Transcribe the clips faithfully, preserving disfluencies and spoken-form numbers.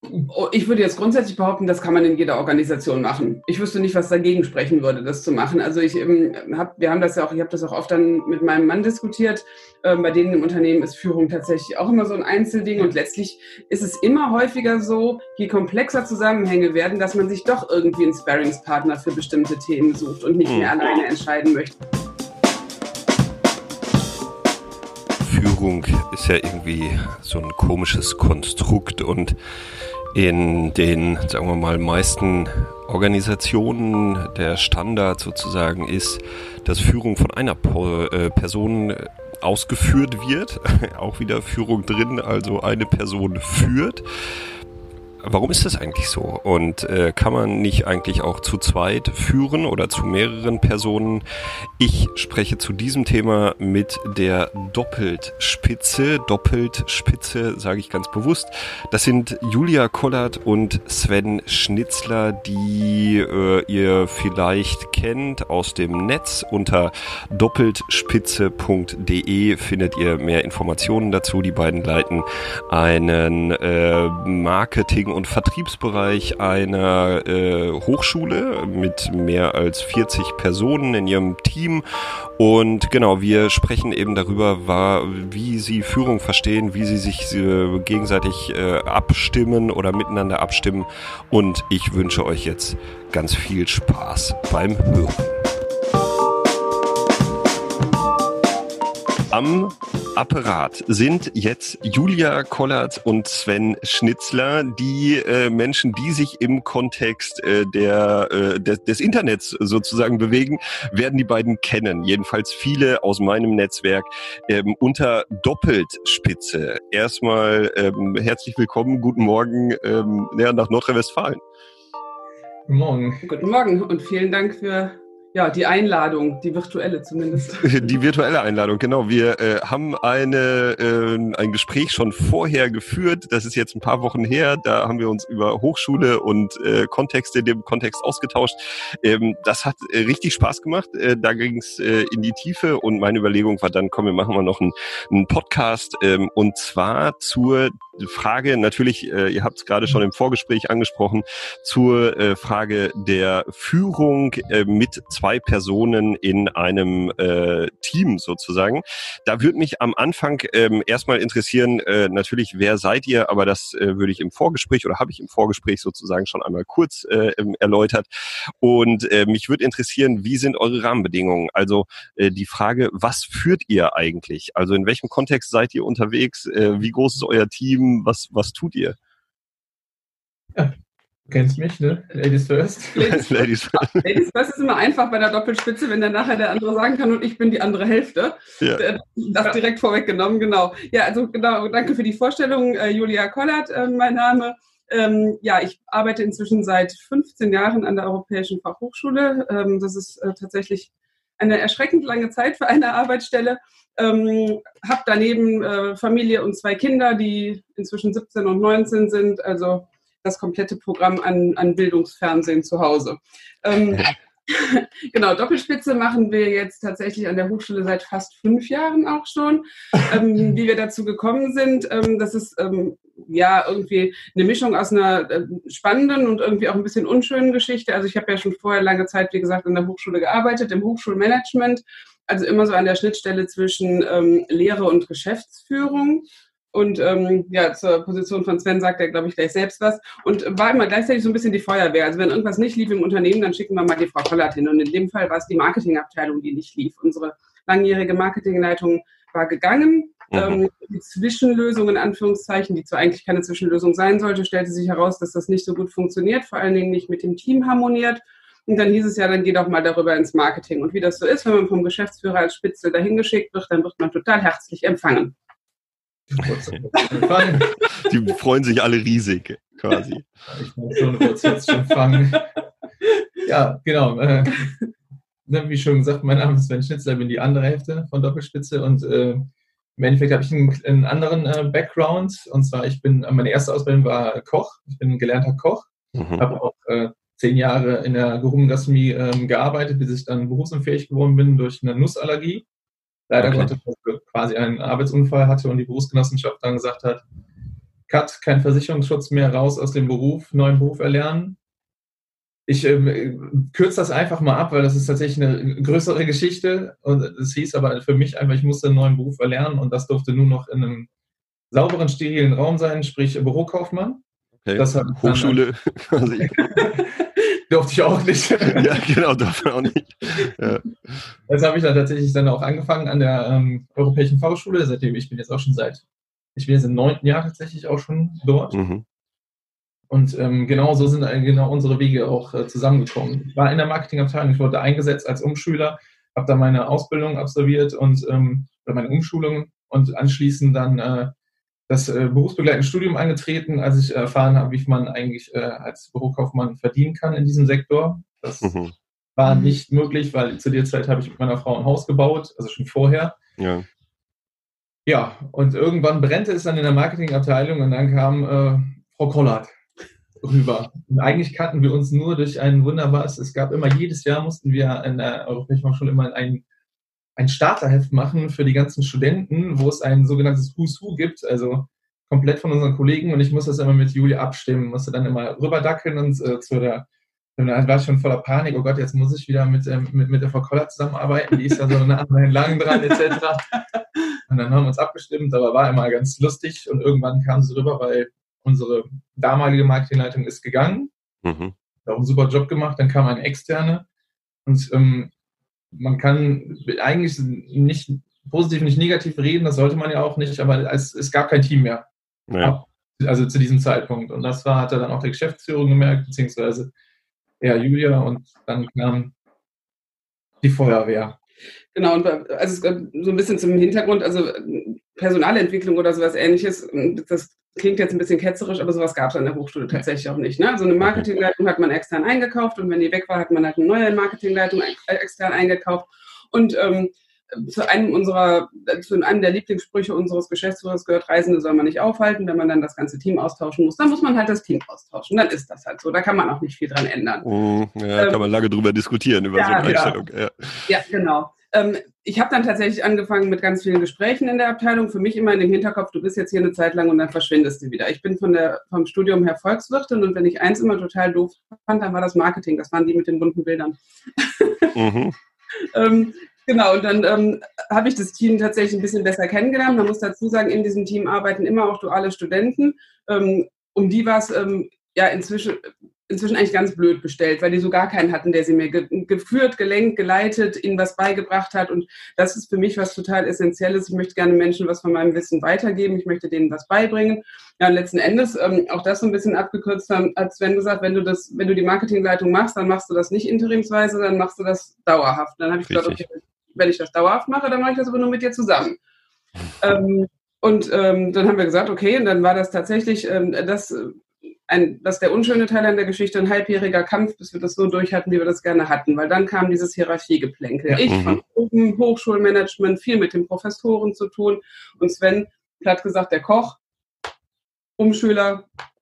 Oh, ich würde jetzt grundsätzlich behaupten, das kann man in jeder Organisation machen. Ich wüsste nicht, was dagegen sprechen würde, das zu machen. Also ich ähm, hab, wir haben das ja auch, ich habe das auch oft dann mit meinem Mann diskutiert. Ähm, bei denen im Unternehmen ist Führung tatsächlich auch immer so ein Einzelding und letztlich ist es immer häufiger so, je komplexer Zusammenhänge werden, dass man sich doch irgendwie einen Sparringspartner für bestimmte Themen sucht und nicht mehr alleine entscheiden möchte. Führung ist ja irgendwie so ein komisches Konstrukt und in den, sagen wir mal, meisten Organisationen der Standard sozusagen ist, dass Führung von einer Person ausgeführt wird, auch wieder Führung drin, also eine Person führt. Warum ist das eigentlich so? Und äh, kann man nicht eigentlich auch zu zweit führen oder zu mehreren Personen? Ich spreche zu diesem Thema mit der Doppeltspitze. Doppeltspitze sage ich ganz bewusst. Das sind Julia Kollert und Sven Schnitzler, die äh, ihr vielleicht kennt aus dem Netz. Unter doppeltspitze punkt de findet ihr mehr Informationen dazu. Die beiden leiten einen äh, Marketing- und Vertriebsbereich einer äh, Hochschule mit mehr als vierzig Personen in ihrem Team. Und genau, wir sprechen eben darüber, war, wie sie Führung verstehen, wie sie sich äh, gegenseitig äh, abstimmen oder miteinander abstimmen. Und ich wünsche euch jetzt ganz viel Spaß beim Hören. Am Apparat sind jetzt Julia Kollert und Sven Schnitzler, die äh, Menschen, die sich im Kontext äh, der, äh, des, des Internets sozusagen bewegen, werden die beiden kennen. Jedenfalls viele aus meinem Netzwerk ähm, unter Doppeltspitze. Erstmal ähm, herzlich willkommen, guten Morgen ähm, ja, nach Nordrhein-Westfalen. Guten Morgen. Guten Morgen und vielen Dank für Ja, die Einladung, die virtuelle zumindest. Die virtuelle Einladung, genau. Wir äh, haben eine, äh, ein Gespräch schon vorher geführt. Das ist jetzt ein paar Wochen her. Da haben wir uns über Hochschule und äh, Kontexte in dem Kontext ausgetauscht. Ähm, das hat äh, richtig Spaß gemacht. Äh, da ging es äh, in die Tiefe und meine Überlegung war dann, komm, wir machen mal noch einen, einen Podcast ähm, und zwar zur Frage, natürlich, äh, ihr habt es gerade schon im Vorgespräch angesprochen, zur äh, Frage der Führung äh, mit zwei Personen in einem äh, Team sozusagen. Da würde mich am Anfang ähm, erstmal interessieren, äh, natürlich, wer seid ihr, aber das äh, würde ich im Vorgespräch oder habe ich im Vorgespräch sozusagen schon einmal kurz äh, erläutert. Und äh, mich würde interessieren, wie sind eure Rahmenbedingungen? Also äh, die Frage, was führt ihr eigentlich? Also in welchem Kontext seid ihr unterwegs? Äh, wie groß ist euer Team? Was, was tut ihr? Ja, du kennst mich, ne? Ladies first. Ladies, Ladies first. Ladies first ist immer einfach bei der Doppelspitze, wenn dann nachher der andere sagen kann und ich bin die andere Hälfte. Ja. Das direkt vorweggenommen, genau. Ja, also genau, danke für die Vorstellung. Äh, Julia Kollert, äh, mein Name. Ähm, ja, ich arbeite inzwischen seit fünfzehn Jahren an der Europäischen Fachhochschule. Ähm, das ist äh, tatsächlich eine erschreckend lange Zeit für eine Arbeitsstelle. Ähm, habe daneben äh, Familie und zwei Kinder, die inzwischen siebzehn und neunzehn sind, also das komplette Programm an, an Bildungsfernsehen zu Hause. Ähm, genau, Doppelspitze machen wir jetzt tatsächlich an der Hochschule seit fast fünf Jahren auch schon. Ähm, wie wir dazu gekommen sind, ähm, das ist ähm, ja irgendwie eine Mischung aus einer äh, spannenden und irgendwie auch ein bisschen unschönen Geschichte. Also ich habe ja schon vorher lange Zeit, wie gesagt, an der Hochschule gearbeitet, im Hochschulmanagement. Also immer so an der Schnittstelle zwischen ähm, Lehre und Geschäftsführung. Und ähm, ja, zur Position von Sven sagt er, glaube ich, gleich selbst was. Und war immer gleichzeitig so ein bisschen die Feuerwehr. Also wenn irgendwas nicht lief im Unternehmen, dann schicken wir mal die Frau Kollert hin. Und in dem Fall war es die Marketingabteilung, die nicht lief. Unsere langjährige Marketingleitung war gegangen. Mhm. Ähm, die Zwischenlösung, in Anführungszeichen, die zwar eigentlich keine Zwischenlösung sein sollte, stellte sich heraus, dass das nicht so gut funktioniert, vor allen Dingen nicht mit dem Team harmoniert. Und dann hieß es ja, dann geh doch mal darüber ins Marketing. Und wie das so ist, wenn man vom Geschäftsführer als Spitzel dahin geschickt wird, dann wird man total herzlich empfangen. Die freuen sich alle riesig, quasi. Ich meine, schon kurz jetzt schon fangen. Ja, genau. Äh, wie schon gesagt, mein Name ist Sven Schnitzler, bin die andere Hälfte von Doppelspitze und äh, im Endeffekt habe ich einen, einen anderen äh, Background. Und zwar, ich bin, meine erste Ausbildung war Koch. Ich bin ein gelernter Koch. Mhm. Habe auch äh, zehn Jahre in der gehobenen Gastronomie ähm, gearbeitet, bis ich dann berufsunfähig geworden bin durch eine Nussallergie. Leider okay. Gottes, dass ich quasi einen Arbeitsunfall hatte und die Berufsgenossenschaft dann gesagt hat, Cut, kein Versicherungsschutz mehr, raus aus dem Beruf, neuen Beruf erlernen. Ich äh, kürze das einfach mal ab, weil das ist tatsächlich eine größere Geschichte. Und es hieß aber für mich einfach, ich musste einen neuen Beruf erlernen und das durfte nur noch in einem sauberen, sterilen Raum sein, sprich Bürokaufmann. Okay. Das Hochschule quasi. Durfte ich auch nicht. Ja, genau, durfte man auch nicht. Ja. Das habe ich dann tatsächlich dann auch angefangen an der ähm, Europäischen Fachschule, seitdem ich bin jetzt auch schon seit, ich bin jetzt im neunten Jahr tatsächlich auch schon dort. Mhm. Und ähm, genau so sind äh, genau unsere Wege auch äh, zusammengekommen. Ich war in der Marketingabteilung, ich wurde eingesetzt als Umschüler, habe da meine Ausbildung absolviert und ähm, meine Umschulung und anschließend dann äh, das äh, berufsbegleitende Studium angetreten, als ich erfahren habe, wie man eigentlich äh, als Bürokaufmann verdienen kann in diesem Sektor. Das Mhm. war nicht möglich, weil zu der Zeit habe ich mit meiner Frau ein Haus gebaut, also schon vorher. Ja. Ja, und irgendwann brennte es dann in der Marketingabteilung und dann kam äh, Frau Kollert rüber. Und eigentlich kannten wir uns nur durch ein wunderbares, es gab immer, jedes Jahr mussten wir in der Europäischen Hochschule immer ein, ein Starterheft machen für die ganzen Studenten, wo es ein sogenanntes Who's Who gibt, also komplett von unseren Kollegen, und ich musste das immer mit Julia abstimmen, musste dann immer rüberdackeln und äh, zu der, dann war ich schon voller Panik, oh Gott, jetzt muss ich wieder mit, ähm, mit, mit der Frau Kollert zusammenarbeiten, die ist ja so nah lang dran, et cetera. Und dann haben wir uns abgestimmt, aber war immer ganz lustig und irgendwann kam sie rüber, weil unsere damalige Marketingleitung ist gegangen, Mhm. hat auch einen super Job gemacht, dann kam eine externe und ähm, man kann eigentlich nicht positiv, nicht negativ reden, das sollte man ja auch nicht, aber es, es gab kein Team mehr. Ja. Also zu diesem Zeitpunkt. Und das war, hat er dann auch der Geschäftsführung gemerkt, beziehungsweise ja, Julia, und dann kam die Feuerwehr. Genau, und also so ein bisschen zum Hintergrund, also Personalentwicklung oder sowas Ähnliches, das klingt jetzt ein bisschen ketzerisch, aber sowas gab es an der Hochschule tatsächlich auch nicht. Ne? Also eine Marketingleitung hat man extern eingekauft und wenn die weg war, hat man halt eine neue Marketingleitung extern eingekauft. Und ähm, zu einem unserer, zu einem der Lieblingssprüche unseres Geschäftsführers gehört, Reisende soll man nicht aufhalten. Wenn man dann das ganze Team austauschen muss, dann muss man halt das Team austauschen. Dann ist das halt so. Da kann man auch nicht viel dran ändern. Ja, ähm, kann man lange drüber diskutieren, über ja, so eine Einstellung. Ja, ja genau. Ähm, ich habe dann tatsächlich angefangen mit ganz vielen Gesprächen in der Abteilung. Für mich immer in dem Hinterkopf, du bist jetzt hier eine Zeit lang und dann verschwindest du wieder. Ich bin von der, vom Studium her Volkswirtin und wenn ich eins immer total doof fand, dann war das Marketing. Das waren die mit den bunten Bildern. Mhm. ähm, Genau, und dann ähm, habe ich das Team tatsächlich ein bisschen besser kennengelernt. Man muss dazu sagen, in diesem Team arbeiten immer auch duale Studenten. Ähm, um die war es ähm, ja inzwischen, inzwischen eigentlich ganz blöd bestellt, weil die so gar keinen hatten, der sie mir ge- geführt, gelenkt, geleitet, ihnen was beigebracht hat. Und das ist für mich was total Essentielles. Ich möchte gerne Menschen was von meinem Wissen weitergeben. Ich möchte denen was beibringen. Ja, und letzten Endes, ähm, auch das so ein bisschen abgekürzt haben, hat Sven gesagt, wenn du das, wenn du die Marketingleitung machst, dann machst du das nicht interimsweise, dann machst du das dauerhaft. Dann habe ich gesagt, okay, wenn ich das dauerhaft mache, dann mache ich das aber nur mit dir zusammen. ähm, und ähm, dann haben wir gesagt, okay, und dann war das tatsächlich ähm, das, ein, das der unschöne Teil an der Geschichte, ein halbjähriger Kampf, bis wir das so durch hatten, wie wir das gerne hatten, weil dann kam dieses Hierarchiegeplänkel. Ja. Ich mhm. von oben, Hochschulmanagement, viel mit den Professoren zu tun und Sven hat gesagt, der Koch, Umschüler,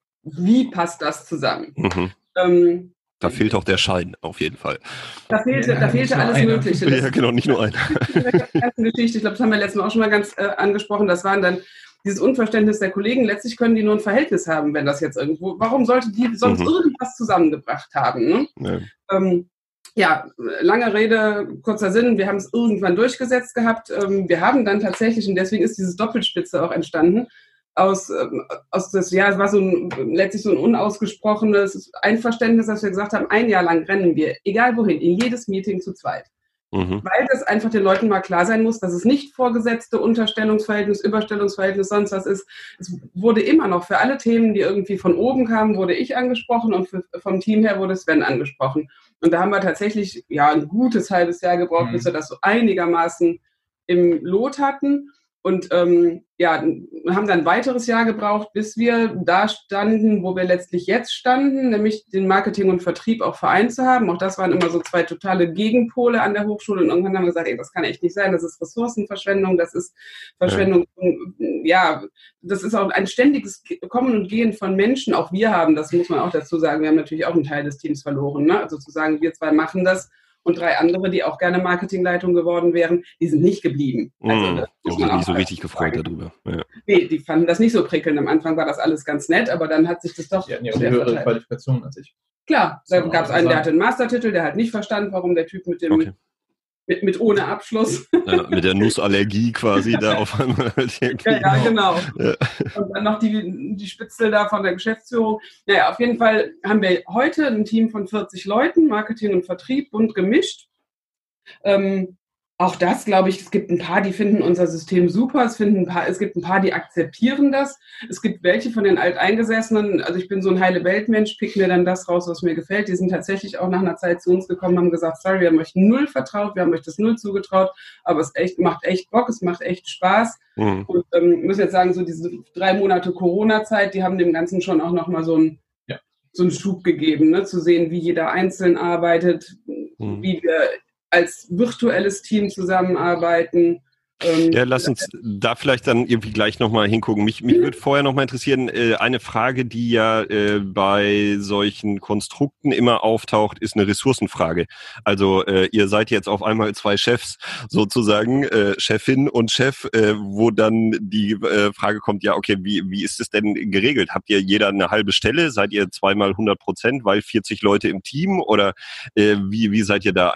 wie passt das zusammen? Mhm. Ähm, Da fehlt auch der Schein, auf jeden Fall. Da fehlte, ja, da fehlte alles einer. Mögliche. Das ja, genau, nicht nur einer. Geschichte, ich glaube, das haben wir letztes Mal auch schon mal ganz äh, angesprochen, das waren dann dieses Unverständnis der Kollegen. Letztlich können die nur ein Verhältnis haben, wenn das jetzt irgendwo, warum sollte die sonst mhm. irgendwas zusammengebracht haben? Ne? Ja. Ähm, ja, lange Rede, kurzer Sinn, wir haben es irgendwann durchgesetzt gehabt. Ähm, wir haben dann tatsächlich, und deswegen ist dieses Doppelspitze auch entstanden, aus, aus das, ja, es war so ein, letztlich so ein unausgesprochenes Einverständnis, dass wir gesagt haben, ein Jahr lang rennen wir, egal wohin, in jedes Meeting zu zweit. Mhm. Weil das einfach den Leuten mal klar sein muss, dass es nicht vorgesetzte Unterstellungsverhältnis, Überstellungsverhältnis, sonst was ist. Es wurde immer noch für alle Themen, die irgendwie von oben kamen, wurde ich angesprochen und für, vom Team her wurde Sven angesprochen. Und da haben wir tatsächlich ja ein gutes halbes Jahr gebraucht, mhm. bis wir das so einigermaßen im Lot hatten. Und ähm, ja, haben dann ein weiteres Jahr gebraucht, bis wir da standen, wo wir letztlich jetzt standen, nämlich den Marketing und Vertrieb auch vereint zu haben. Auch das waren immer so zwei totale Gegenpole an der Hochschule. Und irgendwann haben wir gesagt, ey, das kann echt nicht sein, das ist Ressourcenverschwendung, das ist Verschwendung. Ja, ja das ist auch ein ständiges Kommen und Gehen von Menschen. Auch wir haben, das muss man auch dazu sagen, wir haben natürlich auch einen Teil des Teams verloren. Ne? Also zu sagen, wir zwei machen das. Und drei andere, die auch gerne Marketingleitung geworden wären, die sind nicht geblieben. Also, mm, die haben sich nicht so richtig gefreut darüber. Ja. Nee, die fanden das nicht so prickelnd. Am Anfang war das alles ganz nett, aber dann hat sich das doch... Die hatten ja auch höhere Qualifikation als ich. Klar, da gab es einen, der hatte einen Mastertitel, der hat nicht verstanden, warum der Typ mit dem... Okay. Mit, mit ohne Abschluss. Ja, mit der Nussallergie quasi da auf einmal. Halt ja, ja, genau. Ja. Und dann noch die, die Spitzel da von der Geschäftsführung. Naja, auf jeden Fall haben wir heute ein Team von vierzig Leuten, Marketing und Vertrieb, bunt gemischt. Ähm, auch das, glaube ich, es gibt ein paar, die finden unser System super. Es, finden ein paar, es gibt ein paar, die akzeptieren das. Es gibt welche von den Alteingesessenen, also ich bin so ein Heile-Welt-Mensch, pick mir dann das raus, was mir gefällt. Die sind tatsächlich auch nach einer Zeit zu uns gekommen, haben gesagt, sorry, wir haben euch null vertraut, wir haben euch das null zugetraut, aber es echt, macht echt Bock, es macht echt Spaß. Mhm. Und ähm, muss jetzt sagen, so diese drei Monate Corona-Zeit, die haben dem Ganzen schon auch nochmal so ein ja. so einen Schub gegeben, ne? Zu sehen, wie jeder einzeln arbeitet, mhm. wie wir als virtuelles Team zusammenarbeiten. Ähm, ja, lass uns da vielleicht dann irgendwie gleich nochmal hingucken. Mich, mich würde vorher nochmal interessieren, äh, eine Frage, die ja äh, bei solchen Konstrukten immer auftaucht, ist eine Ressourcenfrage. Also äh, ihr seid jetzt auf einmal zwei Chefs sozusagen, äh, Chefin und Chef, äh, wo dann die äh, Frage kommt, ja okay, wie, wie ist es denn geregelt? Habt ihr jeder eine halbe Stelle? Seid ihr zweimal hundert Prozent, weil vierzig Leute im Team? Oder äh, wie, wie seid ihr da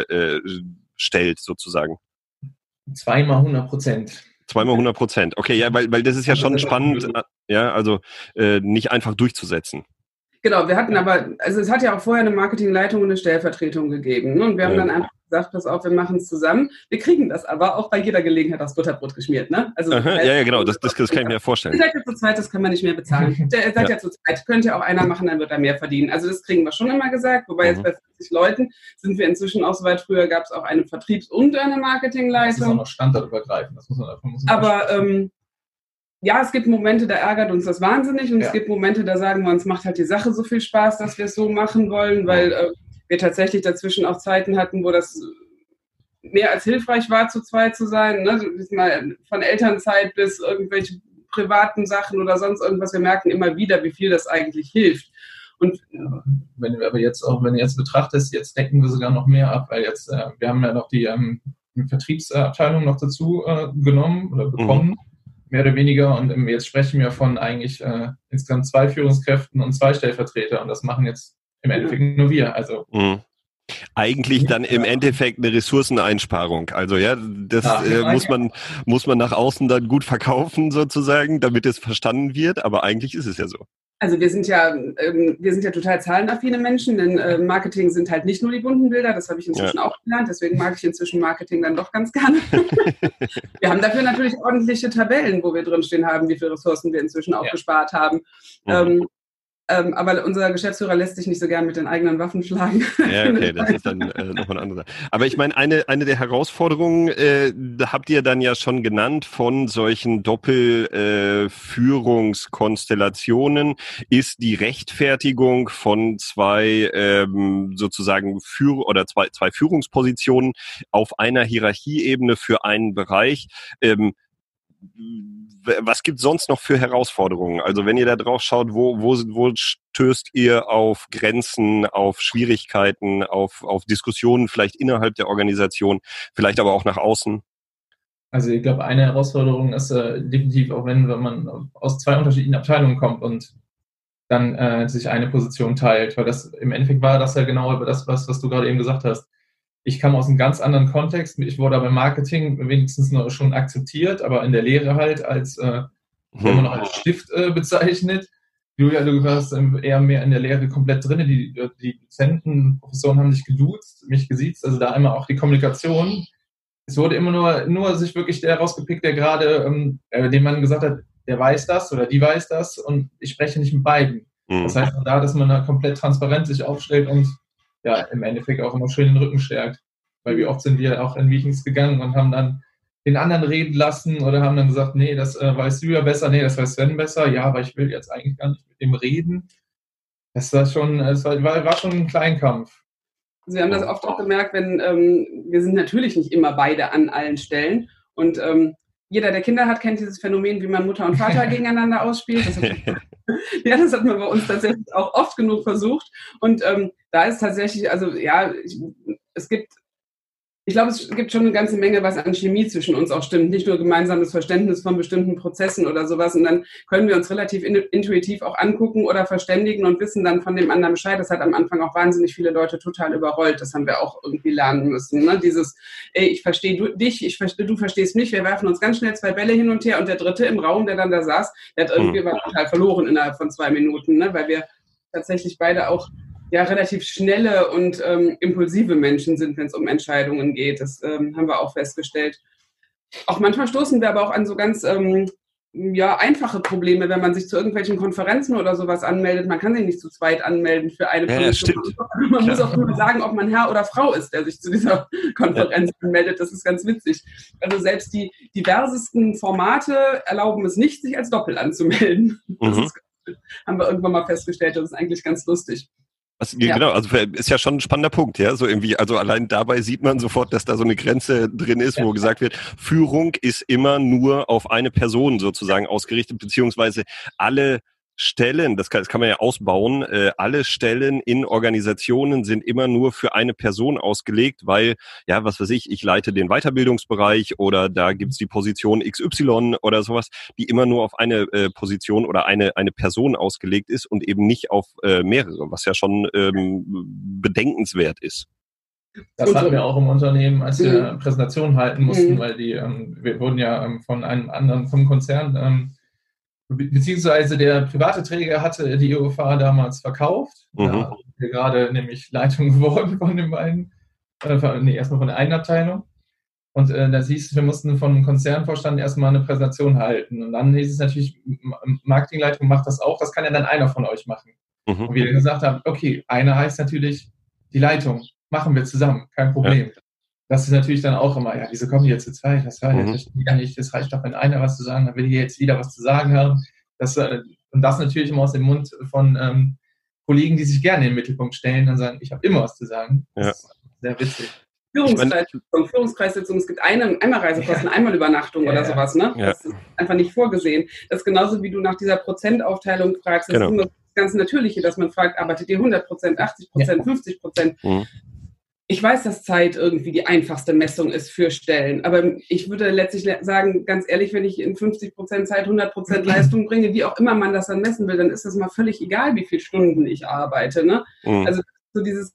eingestellt sozusagen? Zweimal hundert Prozent. Zweimal hundert Prozent. Okay, ja, weil, weil das ist ja schon spannend, ja, also äh, nicht einfach durchzusetzen. Genau, wir hatten aber, also es hat ja auch vorher eine Marketingleitung und eine Stellvertretung gegeben. Ne? Und wir haben ja. dann einfach gesagt, pass auf, wir machen es zusammen. Wir kriegen das aber auch bei jeder Gelegenheit aufs Butterbrot geschmiert. Ne? Also, Aha, heißt, ja, ja, genau, das, das, das kann ich mir vorstellen. Ihr seid ja zu zweit, das können wir nicht mehr bezahlen. Ihr seid ja. ja zu zweit, könnt ja auch einer machen, dann wird er mehr verdienen. Also das kriegen wir schon immer gesagt, wobei mhm. jetzt bei vierzig Leuten sind wir inzwischen auch so weit. Früher gab es auch eine Vertriebs- und eine Marketingleitung. Das ist auch noch standardübergreifend. Das muss man davon muss man aber ähm, ja, es gibt Momente, da ärgert uns das wahnsinnig und ja. es gibt Momente, da sagen wir uns, macht halt die Sache so viel Spaß, dass wir es so machen wollen, weil äh, wir tatsächlich dazwischen auch Zeiten hatten, wo das mehr als hilfreich war, zu zweit zu sein. Ne? Mal von Elternzeit bis irgendwelche privaten Sachen oder sonst irgendwas. Wir merken immer wieder, wie viel das eigentlich hilft. Und ja, wenn wir aber jetzt auch, wenn du jetzt betrachtest, jetzt decken wir sogar noch mehr ab, weil jetzt, äh, wir haben ja noch die ähm, Vertriebsabteilung noch dazu äh, genommen oder bekommen. Mhm. Mehr oder weniger, und jetzt sprechen wir von eigentlich äh, insgesamt zwei Führungskräften und zwei Stellvertreter, und das machen jetzt im Endeffekt nur wir. Also mhm. Eigentlich dann im Endeffekt eine Ressourceneinsparung. Also ja, das ja, äh, muss man muss man nach außen dann gut verkaufen sozusagen, damit es verstanden wird, aber eigentlich ist es ja so. Also wir sind ja ähm, wir sind ja total zahlenaffine Menschen, denn äh, Marketing sind halt nicht nur die bunten Bilder, das habe ich inzwischen ja. auch gelernt, deswegen mag ich inzwischen Marketing dann doch ganz gerne. Wir haben dafür natürlich ordentliche Tabellen, wo wir drinstehen haben, wie viele Ressourcen wir inzwischen auch ja. gespart haben. Mhm. Ähm, ähm, aber unser Geschäftsführer lässt sich nicht so gern mit den eigenen Waffen schlagen. Ja, okay, das ist dann äh, nochmal eine andere Sache. Aber ich meine, eine, eine der Herausforderungen, äh, da habt ihr dann ja schon genannt, von solchen Doppelführungskonstellationen, äh, ist die Rechtfertigung von zwei ähm, sozusagen Führ- oder zwei, zwei Führungspositionen auf einer Hierarchieebene für einen Bereich. Ähm, Was gibt es sonst noch für Herausforderungen? Also wenn ihr da drauf schaut, wo, wo, wo stößt ihr auf Grenzen, auf Schwierigkeiten, auf, auf Diskussionen vielleicht innerhalb der Organisation, vielleicht aber auch nach außen? Also ich glaube, eine Herausforderung ist äh, definitiv auch, wenn, wenn man aus zwei unterschiedlichen Abteilungen kommt und dann äh, sich eine Position teilt. Weil das im Endeffekt war das ja genau über das, was, was du gerade eben gesagt hast. Ich kam aus einem ganz anderen Kontext. Ich wurde aber im Marketing wenigstens noch schon akzeptiert, aber in der Lehre halt als, äh, hm. wenn man noch als Stift äh, bezeichnet. Julia, du warst eher mehr in der Lehre komplett drin. Die, die Dozenten, Professoren haben dich geduzt, mich gesiezt. Also da immer auch die Kommunikation. Es wurde immer nur, nur sich wirklich der rausgepickt, der gerade, ähm, äh, dem man gesagt hat, der weiß das oder die weiß das und ich spreche nicht mit beiden. Hm. Das heißt da, dass man da komplett transparent sich aufstellt und ja, im Endeffekt auch immer schön den Rücken stärkt. Weil wie oft sind wir auch in Meetings gegangen und haben dann den anderen reden lassen oder haben dann gesagt, nee, das äh, weißt du ja besser, nee, das weiß Sven besser, ja, aber ich will jetzt eigentlich gar nicht mit dem reden. Das war schon, das war, war schon ein Kleinkampf. Also wir haben das oft auch gemerkt, wenn ähm, wir sind natürlich nicht immer beide an allen Stellen und ähm, jeder, der Kinder hat, kennt dieses Phänomen, wie man Mutter und Vater gegeneinander ausspielt. Das hat, ja, das hat man bei uns tatsächlich auch oft genug versucht. Und ähm, da ist tatsächlich, also ja, ich, es gibt, ich glaube, es gibt schon eine ganze Menge, was an Chemie zwischen uns auch stimmt. Nicht nur gemeinsames Verständnis von bestimmten Prozessen oder sowas. Und dann können wir uns relativ intuitiv auch angucken oder verständigen und wissen dann von dem anderen Bescheid. Das hat am Anfang auch wahnsinnig viele Leute total überrollt. Das haben wir auch irgendwie lernen müssen. Ne? Dieses, ey, ich verstehe du, dich, ich verstehe, du verstehst mich. Wir werfen uns ganz schnell zwei Bälle hin und her. Und der Dritte im Raum, der dann da saß, der hat irgendwie war total verloren innerhalb von zwei Minuten, ne? Weil wir tatsächlich beide auch ja relativ schnelle und ähm, impulsive Menschen sind, wenn es um Entscheidungen geht. Das ähm, haben wir auch festgestellt. Auch manchmal stoßen wir aber auch an so ganz ähm, ja, einfache Probleme, wenn man sich zu irgendwelchen Konferenzen oder sowas anmeldet. Man kann sich nicht zu zweit anmelden für eine ja, Position. Man Klar. muss auch immer sagen, ob man Herr oder Frau ist, der sich zu dieser Konferenz ja. anmeldet. Das ist ganz witzig. Also selbst die diversesten Formate erlauben es nicht, sich als Doppel anzumelden. Das mhm. ist, haben wir irgendwann mal festgestellt. Das ist eigentlich ganz lustig. Also, ja. Genau, also ist ja schon ein spannender Punkt, ja, so irgendwie, also allein dabei sieht man sofort, dass da so eine Grenze drin ist, ja. wo gesagt wird, Führung ist immer nur auf eine Person sozusagen ausgerichtet, beziehungsweise alle Stellen, das kann, das kann man ja ausbauen, äh, alle Stellen in Organisationen sind immer nur für eine Person ausgelegt, weil, ja, was weiß ich, ich leite den Weiterbildungsbereich oder da gibt's die Position X Y oder sowas, die immer nur auf eine äh, Position oder eine eine Person ausgelegt ist und eben nicht auf äh, mehrere, was ja schon ähm, bedenkenswert ist. Das hatten wir auch im Unternehmen, als wir mhm. Präsentationen halten mussten, mhm. weil die, ähm, wir wurden ja ähm, von einem anderen, vom Konzern, ähm, beziehungsweise der private Träger hatte die E O F A damals verkauft. Mhm. Da sind wir gerade nämlich Leitung geworden von den beiden, äh, nee, erstmal von der einen Abteilung. Und äh, da hieß es, wir mussten vom Konzernvorstand erstmal eine Präsentation halten. Und dann hieß es natürlich, Marketingleitung macht das auch, das kann ja dann einer von euch machen. Mhm. Und wir dann gesagt haben, okay, einer heißt natürlich die Leitung, machen wir zusammen, kein Problem. Ja. Das ist natürlich dann auch immer, ja, wieso kommen die jetzt zu zweit? Das war mhm. ja nicht, das reicht doch, wenn einer was zu sagen hat, will hier jetzt wieder was zu sagen haben. Das, und das natürlich immer aus dem Mund von ähm, Kollegen, die sich gerne in den Mittelpunkt stellen und sagen, ich habe immer was zu sagen. Das ja. ist sehr witzig. Führungskreissitzung, Führungskreissitzung, es gibt eine, einmal Reisekosten, ja. einmal Übernachtung ja, oder sowas, ne? Ja. Das ist einfach nicht vorgesehen. Das ist genauso, wie du nach dieser Prozentaufteilung fragst. Das genau. ist immer das ganz Natürliche, dass man fragt, arbeitet ihr hundert Prozent, achtzig Prozent, ja. fünfzig Prozent? Mhm. Ich weiß, dass Zeit irgendwie die einfachste Messung ist für Stellen, aber ich würde letztlich sagen, ganz ehrlich, wenn ich in fünfzig Prozent Zeit hundert Prozent Leistung bringe, wie auch immer man das dann messen will, dann ist das mal völlig egal, wie viele Stunden ich arbeite. Ne? Mhm. Also so dieses,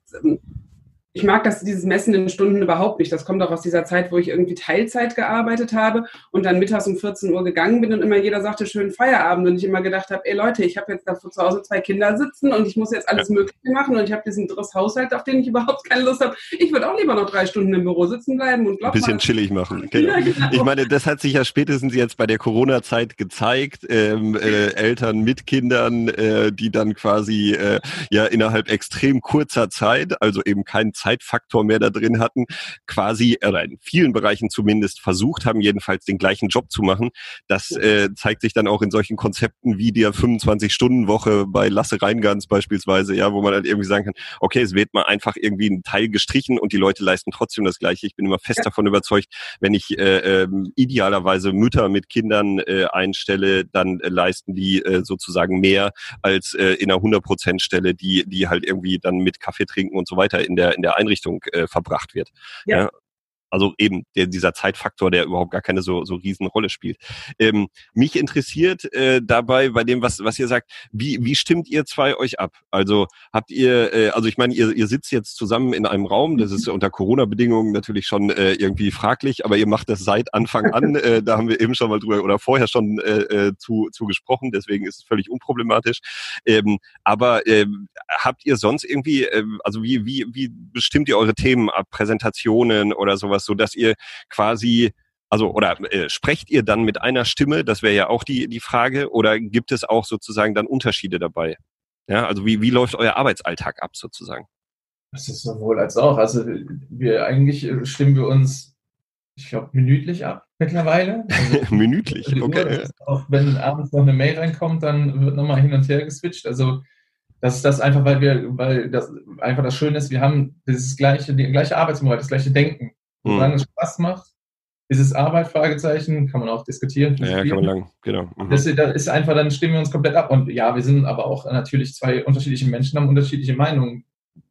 ich mag das, dieses Messen in Stunden überhaupt nicht. Das kommt auch aus dieser Zeit, wo ich irgendwie Teilzeit gearbeitet habe und dann mittags um vierzehn Uhr gegangen bin und immer jeder sagte, schönen Feierabend. Und ich immer gedacht habe, ey Leute, ich habe jetzt da zu Hause zwei Kinder sitzen und ich muss jetzt alles Mögliche machen und ich habe diesen Driss-Haushalt, auf den ich überhaupt keine Lust habe. Ich würde auch lieber noch drei Stunden im Büro sitzen bleiben und glaub ein bisschen mal, chillig machen. Genau. Ja, genau. Ich meine, das hat sich ja spätestens jetzt bei der Corona-Zeit gezeigt. Ähm, äh, Eltern mit Kindern, äh, die dann quasi äh, ja innerhalb extrem kurzer Zeit, also eben kein Zeitfaktor mehr da drin hatten, quasi, oder in vielen Bereichen zumindest versucht haben, jedenfalls den gleichen Job zu machen. Das äh, zeigt sich dann auch in solchen Konzepten wie der fünfundzwanzig-Stunden-Woche bei Lasse Reingans beispielsweise, ja, wo man halt irgendwie sagen kann, okay, es wird mal einfach irgendwie ein Teil gestrichen und die Leute leisten trotzdem das Gleiche. Ich bin immer fest ja. davon überzeugt, wenn ich äh, äh, idealerweise Mütter mit Kindern äh, einstelle, dann äh, leisten die äh, sozusagen mehr als äh, in einer hundert Prozent Stelle, die die halt irgendwie dann mit Kaffee trinken und so weiter in der in der Einrichtung äh, verbracht wird. Ja. Ja. Also eben der, dieser Zeitfaktor, der überhaupt gar keine so so riesen Rolle spielt. Ähm, mich interessiert äh, dabei bei dem, was was ihr sagt, wie wie stimmt ihr zwei euch ab? Also habt ihr, äh, also ich meine, ihr ihr sitzt jetzt zusammen in einem Raum, das ist unter Corona-Bedingungen natürlich schon äh, irgendwie fraglich, aber ihr macht das seit Anfang an. äh, da haben wir eben schon mal drüber oder vorher schon äh, zu zu gesprochen, deswegen ist es völlig unproblematisch. Ähm, aber äh, habt ihr sonst irgendwie, äh, also wie wie wie bestimmt ihr eure Themen ab, Präsentationen oder sowas? So dass ihr quasi, also oder äh, sprecht ihr dann mit einer Stimme, das wäre ja auch die die Frage, oder gibt es auch sozusagen dann Unterschiede dabei? Ja, also wie wie läuft euer Arbeitsalltag ab sozusagen? Das ist sowohl als auch. Also wir eigentlich stimmen wir uns, ich glaube, minütlich ab mittlerweile. Also, minütlich, okay. Uhr, auch wenn abends noch eine Mail reinkommt, dann wird nochmal hin und her geswitcht. Also das ist das einfach, weil wir, weil das einfach das Schöne ist, wir haben dieses gleiche, die gleiche Arbeitsmoral, das gleiche Denken. Solange es Spaß macht, ist es Arbeit, Fragezeichen, kann man auch diskutieren. Ja, kann man lang, genau. Mhm. Das ist einfach, dann stimmen wir uns komplett ab. Und ja, wir sind aber auch natürlich zwei unterschiedliche Menschen, haben unterschiedliche Meinungen.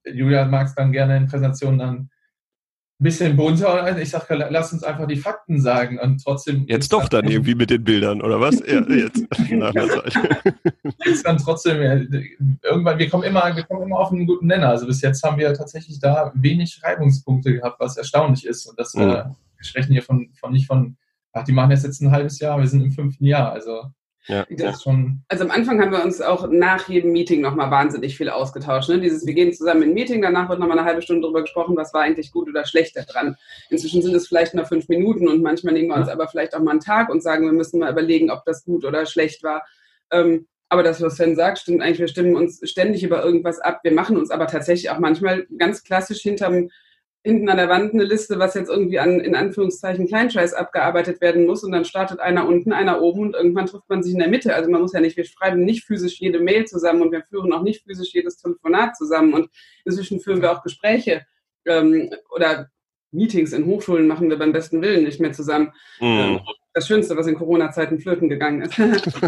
Julia mag es dann gerne in Präsentationen dann ein bisschen bunter. Ich sage, lass uns einfach die Fakten sagen und trotzdem... Jetzt doch dann irgendwie mit den Bildern, oder was? Ja, jetzt. Nach der Zeit. Ist dann trotzdem, ja, irgendwann, wir kommen, immer, wir kommen immer auf einen guten Nenner. Also bis jetzt haben wir tatsächlich da wenig Reibungspunkte gehabt, was erstaunlich ist. Und das, mhm. äh, wir sprechen hier von, von nicht von, ach, die machen das jetzt ein halbes Jahr, wir sind im fünften Jahr. Also Ja. Das schon also am Anfang haben wir uns auch nach jedem Meeting nochmal wahnsinnig viel ausgetauscht. Ne? Dieses, wir gehen zusammen in ein Meeting, danach wird nochmal eine halbe Stunde darüber gesprochen, was war eigentlich gut oder schlecht daran. Inzwischen sind es vielleicht nur fünf Minuten und manchmal nehmen wir uns aber vielleicht auch mal einen Tag und sagen, wir müssen mal überlegen, ob das gut oder schlecht war. Ähm, aber das, was Sven sagt, stimmt eigentlich. Wir stimmen uns ständig über irgendwas ab. Wir machen uns aber tatsächlich auch manchmal ganz klassisch hinterm hinten an der Wand eine Liste, was jetzt irgendwie an, in Anführungszeichen, Kleinscheiß abgearbeitet werden muss und dann startet einer unten, einer oben und irgendwann trifft man sich in der Mitte. Also man muss ja nicht, wir schreiben nicht physisch jede Mail zusammen und wir führen auch nicht physisch jedes Telefonat zusammen und inzwischen führen wir auch Gespräche ähm, oder Meetings in Hochschulen machen wir beim besten Willen nicht mehr zusammen. Mm. Ähm, das Schönste, was in Corona-Zeiten flöten gegangen ist.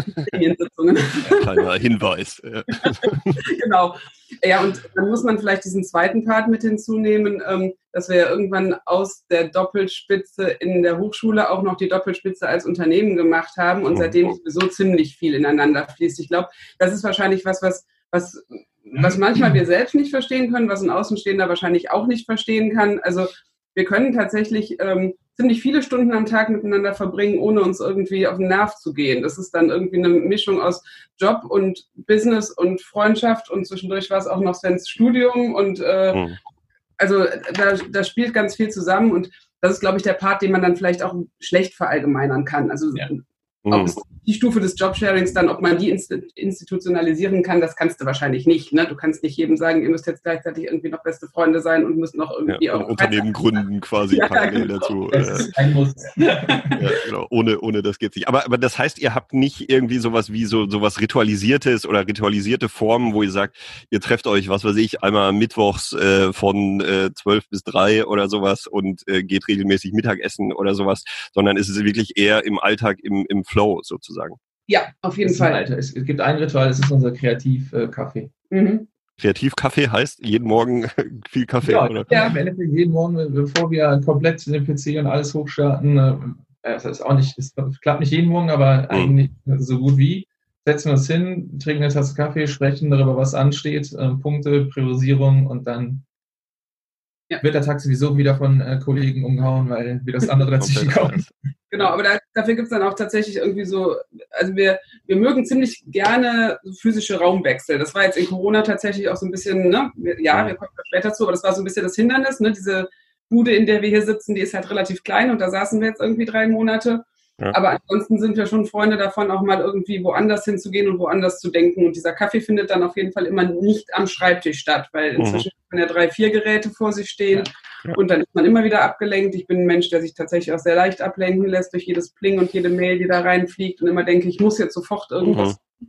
Ein kleiner Hinweis. Ja. Genau. Ja, und dann muss man vielleicht diesen zweiten Part mit hinzunehmen, ähm, dass wir ja irgendwann aus der Doppelspitze in der Hochschule auch noch die Doppelspitze als Unternehmen gemacht haben und seitdem sowieso ziemlich viel ineinander fließt. Ich glaube, das ist wahrscheinlich was, was, was, was manchmal wir selbst nicht verstehen können, was ein Außenstehender wahrscheinlich auch nicht verstehen kann. Also wir können tatsächlich ähm, ziemlich viele Stunden am Tag miteinander verbringen, ohne uns irgendwie auf den Nerv zu gehen. Das ist dann irgendwie eine Mischung aus Job und Business und Freundschaft und zwischendurch war es auch noch Svens Studium und äh, mhm. also da, da spielt ganz viel zusammen und das ist, glaube ich, der Part, den man dann vielleicht auch schlecht verallgemeinern kann. Also ja. Ob es die Stufe des Jobsharings dann, ob man die institutionalisieren kann, das kannst du wahrscheinlich nicht. Ne? Du kannst nicht jedem sagen, ihr müsst jetzt gleichzeitig irgendwie noch beste Freunde sein und müsst noch irgendwie ja, auch... Unternehmen gründen quasi ja, parallel genau. dazu. Ja, genau. Ohne, ohne das geht's nicht. Aber, aber das heißt, ihr habt nicht irgendwie sowas wie so sowas Ritualisiertes oder ritualisierte Formen, wo ihr sagt, ihr trefft euch, was weiß ich, einmal mittwochs äh, von äh, zwölf bis drei oder sowas und äh, geht regelmäßig Mittagessen oder sowas, sondern ist es wirklich eher im Alltag, im, im Flow sozusagen. Ja, auf jeden Fall. Ein, es gibt ein Ritual, das ist unser Kreativ-Kaffee. Mhm. Kreativ-Kaffee heißt jeden Morgen viel Kaffee, ja, oder? Ja, im Endeffekt jeden Morgen, bevor wir komplett den P C und alles hochstarten, äh, das ist auch nicht, es klappt nicht jeden Morgen, aber mhm. eigentlich so gut wie, setzen wir uns hin, trinken eine Tasse Kaffee, sprechen darüber, was ansteht, äh, Punkte, Priorisierung und dann ja. wird der Tag sowieso wieder von äh, Kollegen umgehauen, weil wir das andere dazwischen kommen. Genau, aber da, dafür gibt es dann auch tatsächlich irgendwie so, also wir, wir mögen ziemlich gerne physische Raumwechsel. Das war jetzt in Corona tatsächlich auch so ein bisschen, ne, ja, wir kommen später zu, aber das war so ein bisschen das Hindernis, ne, diese Bude, in der wir hier sitzen, die ist halt relativ klein und da saßen wir jetzt irgendwie drei Monate. Ja. Aber ansonsten sind wir schon Freunde davon, auch mal irgendwie woanders hinzugehen und woanders zu denken. Und dieser Kaffee findet dann auf jeden Fall immer nicht am Schreibtisch statt, weil inzwischen mhm. kann ja drei, vier Geräte vor sich stehen ja. Ja. und dann ist man immer wieder abgelenkt. Ich bin ein Mensch, der sich tatsächlich auch sehr leicht ablenken lässt durch jedes Pling und jede Mail, die da reinfliegt und immer denke, ich muss jetzt sofort irgendwas. Mhm.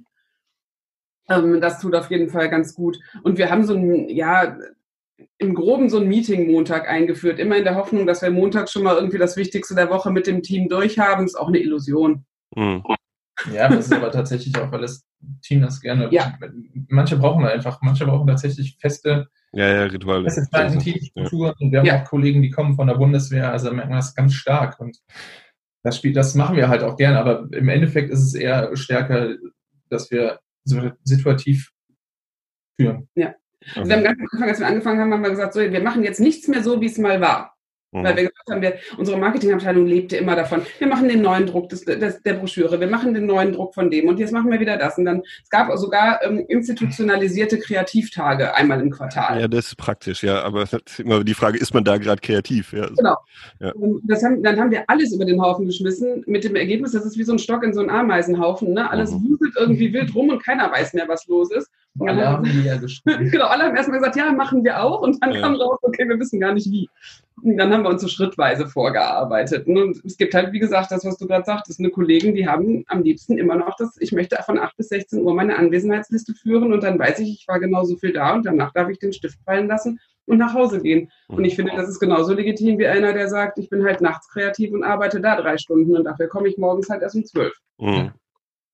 Ähm, das tut auf jeden Fall ganz gut. Und wir haben so ein, ja, im Groben so ein Meeting-Montag eingeführt, immer in der Hoffnung, dass wir montags schon mal irgendwie das Wichtigste der Woche mit dem Team durchhaben, ist auch eine Illusion. Mhm. Ja, das ist aber tatsächlich auch, weil das Team das gerne, ja. manche brauchen einfach, manche brauchen tatsächlich feste, ja, ja, Rituale. feste Teamstrukturen ja. und wir haben ja. auch Kollegen, die kommen von der Bundeswehr, also merken wir das ganz stark und das Spiel, das machen wir halt auch gerne, aber im Endeffekt ist es eher stärker, dass wir so situativ führen. Ja. Also wir haben ganz am Anfang, als wir angefangen haben, haben wir gesagt, so, wir machen jetzt nichts mehr so, wie es mal war. Mhm. Weil wir gesagt haben, wir, unsere Marketingabteilung lebte immer davon, wir machen den neuen Druck des, des, der Broschüre, wir machen den neuen Druck von dem und jetzt machen wir wieder das. Und dann, es gab sogar ähm, institutionalisierte Kreativtage einmal im Quartal. Ja, das ist praktisch, ja, aber es ist immer die Frage, ist man da gerade kreativ? Ja, also, genau. Ja. Das haben, dann haben wir alles über den Haufen geschmissen, mit dem Ergebnis, das ist wie so ein Stock in so einen Ameisenhaufen, ne? Alles mhm. wuselt irgendwie wild rum und keiner weiß mehr, was los ist. Und alle haben die ja geschrieben. Genau, alle haben erstmal gesagt, ja, machen wir auch. Und dann ja. kam raus, okay, wir wissen gar nicht wie. Und dann haben wir uns so schrittweise vorgearbeitet. Und es gibt halt, wie gesagt, das, was du gerade sagtest, eine Kollegen, die haben am liebsten immer noch das, ich möchte von acht bis sechzehn Uhr meine Anwesenheitsliste führen und dann weiß ich, ich war genauso viel da und danach darf ich den Stift fallen lassen und nach Hause gehen. Und ich finde, das ist genauso legitim wie einer, der sagt, ich bin halt nachts kreativ und arbeite da drei Stunden und dafür komme ich morgens halt erst um zwölf. Mhm.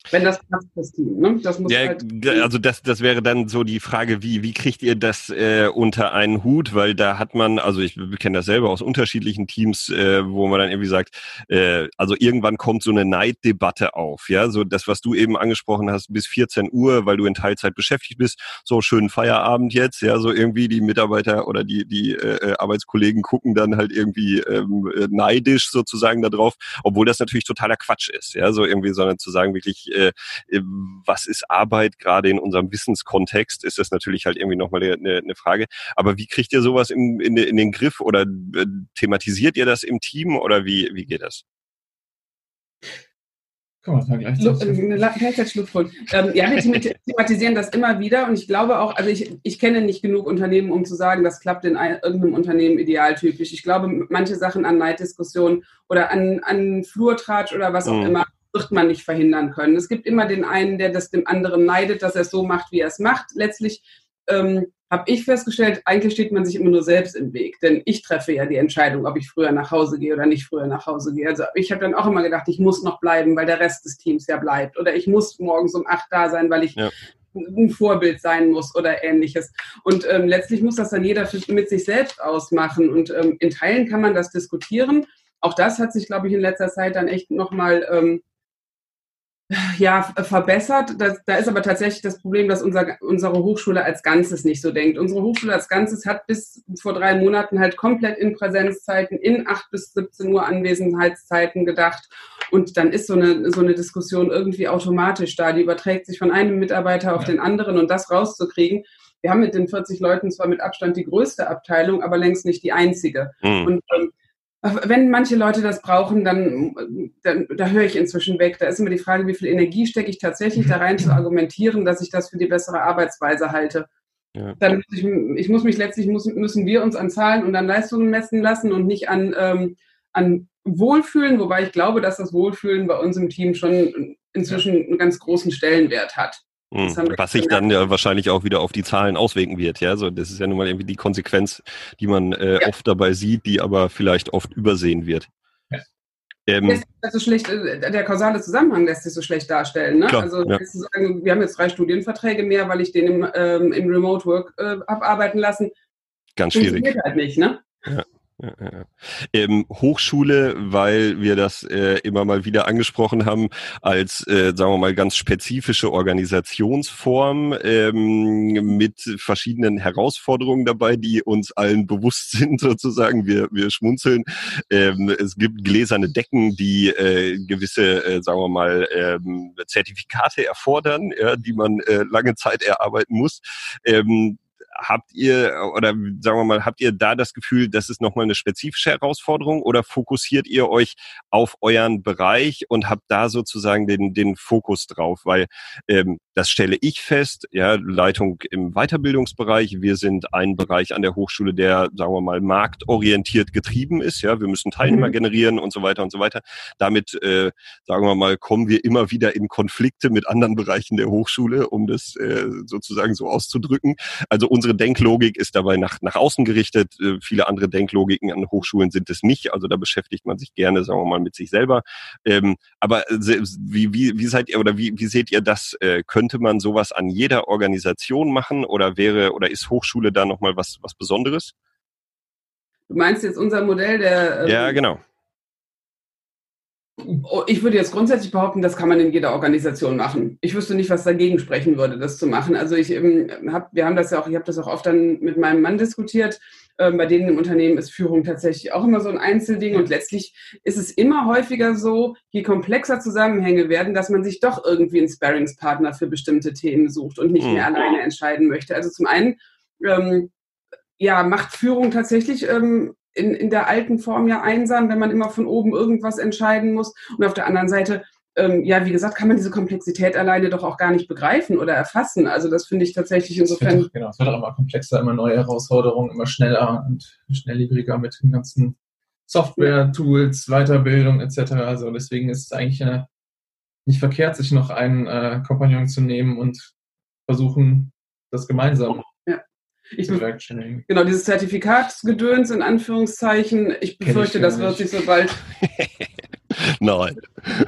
Wenn das passt, das Team, ne? Das muss ja, halt also das, das wäre dann so die Frage, wie, wie kriegt ihr das äh, unter einen Hut? Weil da hat man, also ich kenne das selber aus unterschiedlichen Teams, äh, wo man dann irgendwie sagt, äh, also irgendwann kommt so eine Neiddebatte auf, ja, so das, was du eben angesprochen hast, bis vierzehn Uhr, weil du in Teilzeit beschäftigt bist, so schönen Feierabend jetzt, ja, so irgendwie die Mitarbeiter oder die, die äh, Arbeitskollegen gucken dann halt irgendwie ähm, neidisch sozusagen da drauf, obwohl das natürlich totaler Quatsch ist, ja, so irgendwie, sondern zu sagen wirklich, äh, was ist Arbeit, gerade in unserem Wissenskontext, ist das natürlich halt irgendwie nochmal eine, eine Frage. Aber wie kriegt ihr sowas in, in, in den Griff oder äh, thematisiert ihr das im Team oder wie, wie geht das? Kann man gleichzeitig Schlussfolgerung. Ähm, ja, wir thematisieren das immer wieder und ich glaube auch, also ich, ich kenne nicht genug Unternehmen, um zu sagen, das klappt in ein, irgendeinem Unternehmen idealtypisch. Ich glaube, manche Sachen an Neiddiskussionen oder an, an Flurtratsch oder was auch mhm. immer, wird man nicht verhindern können. Es gibt immer den einen, der das dem anderen neidet, dass er es so macht, wie er es macht. Letztlich ähm, habe ich festgestellt, eigentlich steht man sich immer nur selbst im Weg, denn ich treffe ja die Entscheidung, ob ich früher nach Hause gehe oder nicht früher nach Hause gehe. Also ich habe dann auch immer gedacht, ich muss noch bleiben, weil der Rest des Teams ja bleibt oder ich muss morgens um acht da sein, weil ich ja. ein Vorbild sein muss oder Ähnliches. Und ähm, letztlich muss das dann jeder mit sich selbst ausmachen und ähm, in Teilen kann man das diskutieren. Auch das hat sich, glaube ich, in letzter Zeit dann echt nochmal ähm, ja, verbessert. Das, da ist aber tatsächlich das Problem, dass unser, unsere Hochschule als Ganzes nicht so denkt. Unsere Hochschule als Ganzes hat bis vor drei Monaten halt komplett in Präsenzzeiten, in acht bis siebzehn Uhr Anwesenheitszeiten gedacht. Und dann ist so eine, so eine Diskussion irgendwie automatisch da. Die überträgt sich von einem Mitarbeiter auf ja. den anderen und das rauszukriegen. Wir haben mit den vierzig Leuten zwar mit Abstand die größte Abteilung, aber längst nicht die einzige. Mhm. Und ähm, wenn manche Leute das brauchen, dann, dann da höre ich inzwischen weg. Da ist immer die Frage, wie viel Energie stecke ich tatsächlich da rein zu argumentieren, dass ich das für die bessere Arbeitsweise halte. Ja. Dann muss ich, ich muss mich letztlich, muss, müssen wir uns an Zahlen und an Leistungen messen lassen und nicht an, ähm, an Wohlfühlen, wobei ich glaube, dass das Wohlfühlen bei uns im Team schon inzwischen einen ganz großen Stellenwert hat. Was sich dann ja wahrscheinlich auch wieder auf die Zahlen auswirken wird, ja. So, das ist ja nun mal irgendwie die Konsequenz, die man äh, ja. oft dabei sieht, die aber vielleicht oft übersehen wird. Ja. Ähm, so schlecht, der kausale Zusammenhang lässt sich so schlecht darstellen. Ne? Klar, also ja. sagen, wir haben jetzt drei Studienverträge mehr, weil ich den im, ähm, im Remote Work äh, abarbeiten lassen. Ganz schwierig. Funktioniert halt nicht, ne? Ja. Ja, ja. Ähm, Hochschule, weil wir das äh, immer mal wieder angesprochen haben, als, äh, sagen wir mal, ganz spezifische Organisationsform ähm, mit verschiedenen Herausforderungen dabei, die uns allen bewusst sind, sozusagen. Wir, wir schmunzeln. Ähm, es gibt gläserne Decken, die äh, gewisse, äh, sagen wir mal, ähm, Zertifikate erfordern, ja, die man äh, lange Zeit erarbeiten muss. Ähm, Habt ihr, oder sagen wir mal, habt ihr da das Gefühl, das ist nochmal eine spezifische Herausforderung oder fokussiert ihr euch auf euren Bereich und habt da sozusagen den, den Fokus drauf? Weil ähm, das stelle ich fest, ja, Leitung im Weiterbildungsbereich, wir sind ein Bereich an der Hochschule, der, sagen wir mal, marktorientiert getrieben ist, ja, wir müssen Teilnehmer mhm. generieren und so weiter und so weiter. Damit, äh, sagen wir mal, kommen wir immer wieder in Konflikte mit anderen Bereichen der Hochschule, um das äh, sozusagen so auszudrücken. Also unsere Danklogik ist dabei nach, nach außen gerichtet. Äh, viele andere Denklogiken an Hochschulen sind es nicht. Also da beschäftigt man sich gerne, sagen wir mal, mit sich selber. Ähm, aber wie, wie, wie seid ihr oder wie, wie seht ihr das? Äh, könnte man sowas an jeder Organisation machen oder wäre oder ist Hochschule da nochmal was, was Besonderes? Du meinst jetzt unser Modell der... Ähm ja, genau. Ich würde jetzt grundsätzlich behaupten, das kann man in jeder Organisation machen. Ich wüsste nicht, was dagegen sprechen würde, das zu machen. Also ich ähm, habe, wir haben das ja auch, ich habe das auch oft dann mit meinem Mann diskutiert. Ähm, bei denen im Unternehmen ist Führung tatsächlich auch immer so ein Einzelding und letztlich ist es immer häufiger so, je komplexer Zusammenhänge werden, dass man sich doch irgendwie einen Sparringspartner für bestimmte Themen sucht und nicht mehr alleine entscheiden möchte. Also zum einen, ähm, ja, macht Führung tatsächlich ähm, In, in der alten Form ja einsam, wenn man immer von oben irgendwas entscheiden muss. Und auf der anderen Seite, ähm, ja, wie gesagt, kann man diese Komplexität alleine doch auch gar nicht begreifen oder erfassen. Also das finde ich tatsächlich insofern... Es wird doch, genau, es wird auch immer komplexer, immer neue Herausforderungen, immer schneller und schnelllebiger mit den ganzen Software, Tools, Weiterbildung et cetera. Also deswegen ist es eigentlich äh, nicht verkehrt, sich noch einen äh, Kompagnon zu nehmen und versuchen, das gemeinsam Ich be- genau, dieses Zertifikatsgedöns in Anführungszeichen, ich befürchte, ich das wird sich so bald... Nein.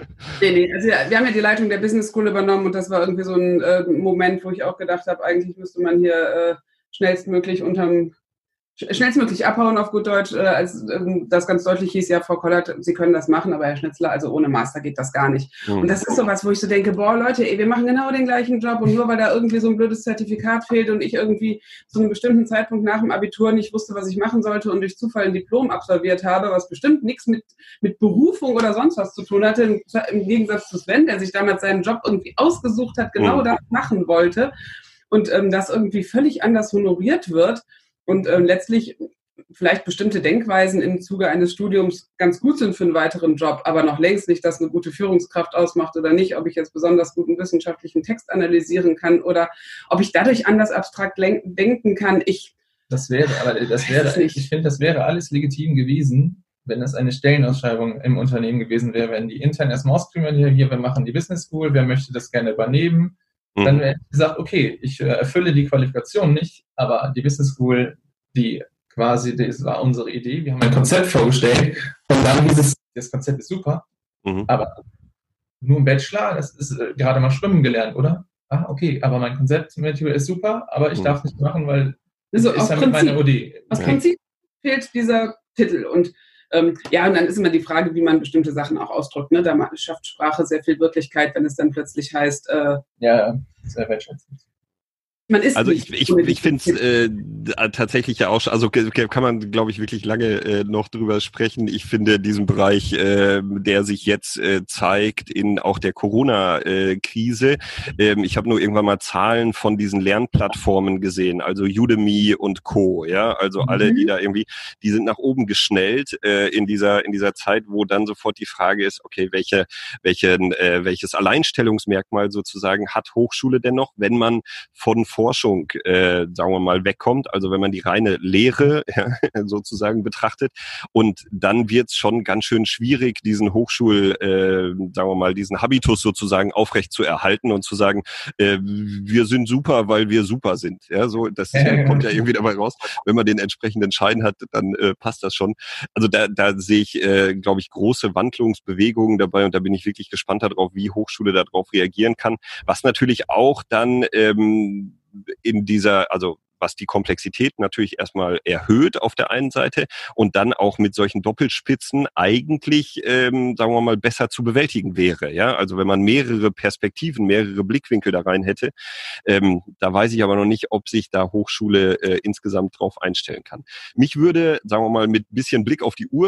Nee, nee, also ja, wir haben ja die Leitung der Business School übernommen und das war irgendwie so ein äh, Moment, wo ich auch gedacht habe, eigentlich müsste man hier äh, schnellstmöglich unterm schnellstmöglich abhauen auf gut Deutsch, äh, als ähm, das ganz deutlich hieß, ja, Frau Kollert, Sie können das machen, aber Herr Schnitzler, also ohne Master geht das gar nicht. Mhm. Und das ist sowas, wo ich so denke, boah, Leute, ey, wir machen genau den gleichen Job und nur weil da irgendwie so ein blödes Zertifikat fehlt und ich irgendwie zu einem bestimmten Zeitpunkt nach dem Abitur nicht wusste, was ich machen sollte und durch Zufall ein Diplom absolviert habe, was bestimmt nichts mit, mit Berufung oder sonst was zu tun hatte, im, im Gegensatz zu Sven, der sich damals seinen Job irgendwie ausgesucht hat, genau mhm. das machen wollte und ähm, das irgendwie völlig anders honoriert wird. Und ähm, letztlich vielleicht bestimmte Denkweisen im Zuge eines Studiums ganz gut sind für einen weiteren Job, aber noch längst nicht, dass eine gute Führungskraft ausmacht oder nicht, ob ich jetzt besonders guten wissenschaftlichen Text analysieren kann oder ob ich dadurch anders abstrakt lenken, denken kann. Ich das wäre, aber das wäre, ich finde, das wäre alles legitim gewesen, wenn das eine Stellenausschreibung im Unternehmen gewesen wäre, wenn die intern erstmal ausprimen, hier, wir machen die Business School, wer möchte das gerne übernehmen? Dann wäre gesagt, okay, ich äh, erfülle die Qualifikation nicht, aber die Business School, die quasi, das war unsere Idee, wir haben ein Konzept vorgestellt und dann hieß es, das Konzept ist super, mhm. aber nur ein Bachelor, das ist äh, gerade mal schwimmen gelernt, oder? Ah, okay, aber mein Konzept ist super, aber ich mhm. darf nicht machen, weil also ist ja mit meiner Idee. Aus ja. Prinzip fehlt dieser Titel und Ähm, ja, und dann ist immer die Frage, wie man bestimmte Sachen auch ausdrückt. Ne? Da schafft Sprache sehr viel Wirklichkeit, wenn es dann plötzlich heißt... Äh, ja, sehr wertschätzend. Man ist also ich, ich, ich finde es äh, tatsächlich ja auch, also kann man, glaube ich, wirklich lange äh, noch drüber sprechen. Ich finde diesen Bereich, äh, der sich jetzt äh, zeigt in auch der Corona-Krise. Ähm, ich habe nur irgendwann mal Zahlen von diesen Lernplattformen gesehen, also Udemy und Co. Ja, also mhm. alle, die da irgendwie, die sind nach oben geschnellt äh, in dieser in dieser Zeit, wo dann sofort die Frage ist, okay, welche welchen äh, welches Alleinstellungsmerkmal sozusagen hat Hochschule denn noch, wenn man von Forschung, äh, sagen wir mal, wegkommt, also wenn man die reine Lehre ja, sozusagen betrachtet und dann wird es schon ganz schön schwierig, diesen Hochschul, äh, sagen wir mal, diesen Habitus sozusagen aufrecht zu erhalten und zu sagen, äh, wir sind super, weil wir super sind. Ja, so das äh, kommt ja irgendwie dabei raus. Wenn man den entsprechenden Schein hat, dann äh, passt das schon. Also da, da sehe ich, äh, glaube ich, große Wandlungsbewegungen dabei und da bin ich wirklich gespannt darauf, wie Hochschule darauf reagieren kann. Was natürlich auch dann ähm, in dieser, also was die Komplexität natürlich erstmal erhöht auf der einen Seite und dann auch mit solchen Doppelspitzen eigentlich, ähm, sagen wir mal, besser zu bewältigen wäre. Ja, also wenn man mehrere Perspektiven, mehrere Blickwinkel da rein hätte, ähm, da weiß ich aber noch nicht, ob sich da Hochschule äh, insgesamt drauf einstellen kann. Mich würde, sagen wir mal, mit bisschen Blick auf die Uhr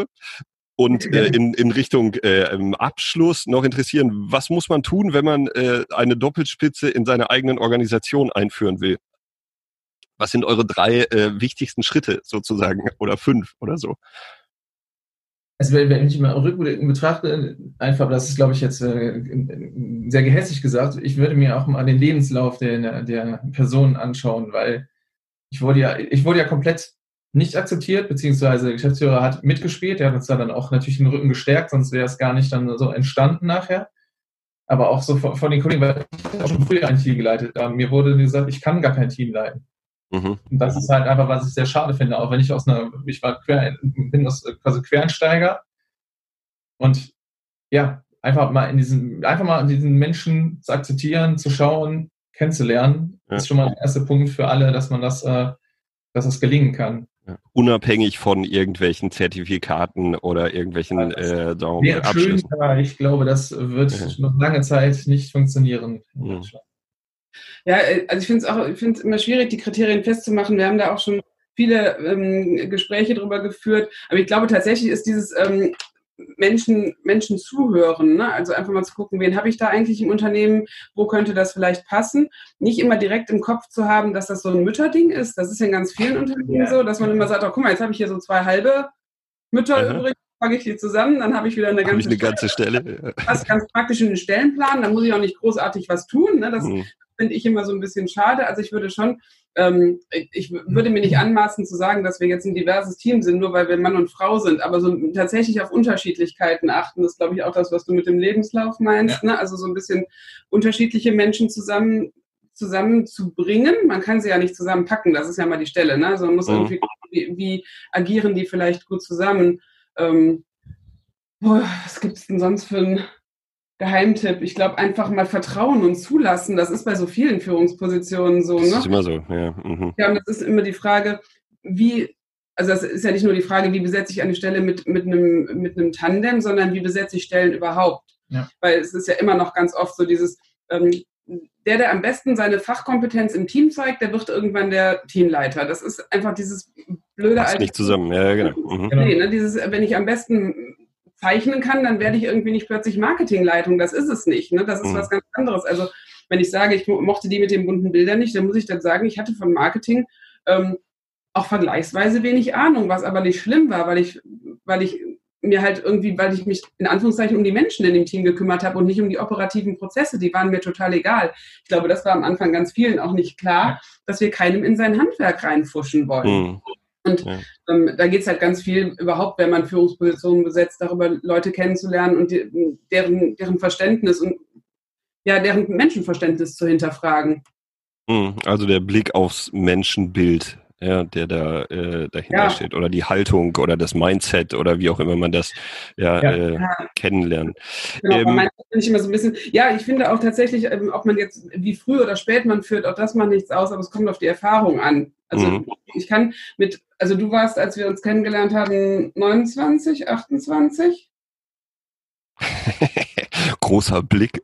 und äh, in, in Richtung äh, im Abschluss noch interessieren, was muss man tun, wenn man äh, eine Doppelspitze in seine eigenen Organisation einführen will? Was sind eure drei äh, wichtigsten Schritte sozusagen oder fünf oder so? Also wenn ich mal rückblickend betrachte, einfach, das ist glaube ich jetzt äh, sehr gehässig gesagt, ich würde mir auch mal den Lebenslauf der, der Person anschauen, weil ich wurde ja, ich wurde ja komplett nicht akzeptiert, beziehungsweise der Geschäftsführer hat mitgespielt, der hat uns da dann auch natürlich den Rücken gestärkt, sonst wäre es gar nicht dann so entstanden nachher. Aber auch so von, von den Kollegen, weil ich auch schon früher ein Team geleitet habe. Mir wurde gesagt, ich kann gar kein Team leiten. Mhm. Und das ist halt einfach, was ich sehr schade finde, auch wenn ich aus einer, ich war quer, bin aus quasi Quereinsteiger und ja, einfach mal in diesen, einfach mal diesen Menschen zu akzeptieren, zu schauen, kennenzulernen, ja. ist schon mal der erste Punkt für alle, dass man das, äh, dass das gelingen kann. Ja. Unabhängig von irgendwelchen Zertifikaten oder irgendwelchen äh, Daumen Abschlüssen. Schön, aber ich glaube, das wird ja. noch lange Zeit nicht funktionieren in ja. Deutschland. Ja, also ich finde es auch, ich finde es immer schwierig, die Kriterien festzumachen. Wir haben da auch schon viele ähm, Gespräche drüber geführt. Aber ich glaube tatsächlich ist dieses ähm, Menschen, Menschen zuhören, ne? Also einfach mal zu gucken, wen habe ich da eigentlich im Unternehmen, wo könnte das vielleicht passen? Nicht immer direkt im Kopf zu haben, dass das so ein Mütterding ist. Das ist in ganz vielen Unternehmen ja. so, dass man immer sagt, oh, guck mal, jetzt habe ich hier so zwei halbe Mütter Aha. übrig. Packe ich die zusammen, dann habe ich wieder eine ganze, ich eine ganze Stelle. Stelle. Das ist ganz praktisch in den Stellenplan, da muss ich auch nicht großartig was tun. Ne? Das mhm. finde ich immer so ein bisschen schade. Also ich würde schon, ähm, ich würde mir nicht anmaßen zu sagen, dass wir jetzt ein diverses Team sind, nur weil wir Mann und Frau sind, aber so tatsächlich auf Unterschiedlichkeiten achten, das ist, glaube ich, auch das, was du mit dem Lebenslauf meinst. Ja. Ne? Also so ein bisschen unterschiedliche Menschen zusammen zusammenzubringen. Man kann sie ja nicht zusammenpacken, das ist ja mal die Stelle. Ne? Also man muss mhm. irgendwie gucken, wie, wie agieren die vielleicht gut zusammen. Ähm, boah, was gibt es denn sonst für ein Geheimtipp. Ich glaube, einfach mal vertrauen und zulassen. Das ist bei so vielen Führungspositionen so. Ne? Das ist immer so, ja. Mhm. Ja, und das ist immer die Frage, wie, also das ist ja nicht nur die Frage, wie besetze ich eine Stelle mit, mit, einem, mit einem Tandem, sondern wie besetze ich Stellen überhaupt. Ja. Weil es ist ja immer noch ganz oft so dieses, ähm, der, der am besten seine Fachkompetenz im Team zeigt, der wird irgendwann der Teamleiter. Das ist einfach dieses blöde... Passt nicht zusammen, ja, genau. Mhm. Nee, ne, dieses, wenn ich am besten zeichnen kann, dann werde ich irgendwie nicht plötzlich Marketingleitung. Das ist es nicht. Ne? Das ist mhm. was ganz anderes. Also wenn ich sage, ich mochte die mit den bunten Bildern nicht, dann muss ich dann sagen, ich hatte von Marketing ähm, auch vergleichsweise wenig Ahnung, was aber nicht schlimm war, weil ich, weil ich mir halt irgendwie, weil ich mich in Anführungszeichen um die Menschen in dem Team gekümmert habe und nicht um die operativen Prozesse, die waren mir total egal. Ich glaube, das war am Anfang ganz vielen auch nicht klar, dass wir keinem in sein Handwerk reinfuschen wollen. Mhm. Und ja. ähm, da geht es halt ganz viel überhaupt, wenn man Führungspositionen besetzt, darüber Leute kennenzulernen und die, deren, deren Verständnis und ja, deren Menschenverständnis zu hinterfragen. Also der Blick aufs Menschenbild, ja, der da äh, dahinter ja. steht, oder die Haltung oder das Mindset oder wie auch immer man das ja, ja. Äh, kennenlernt. Genau, ähm, Mindset finde ich immer so ein bisschen, ja, ich finde auch tatsächlich, ähm, ob man jetzt wie früh oder spät man führt, auch das macht nichts aus, aber es kommt auf die Erfahrung an. Also mhm. ich kann mit, also du warst, als wir uns kennengelernt haben, neunundzwanzig, achtundzwanzig? Großer Blick.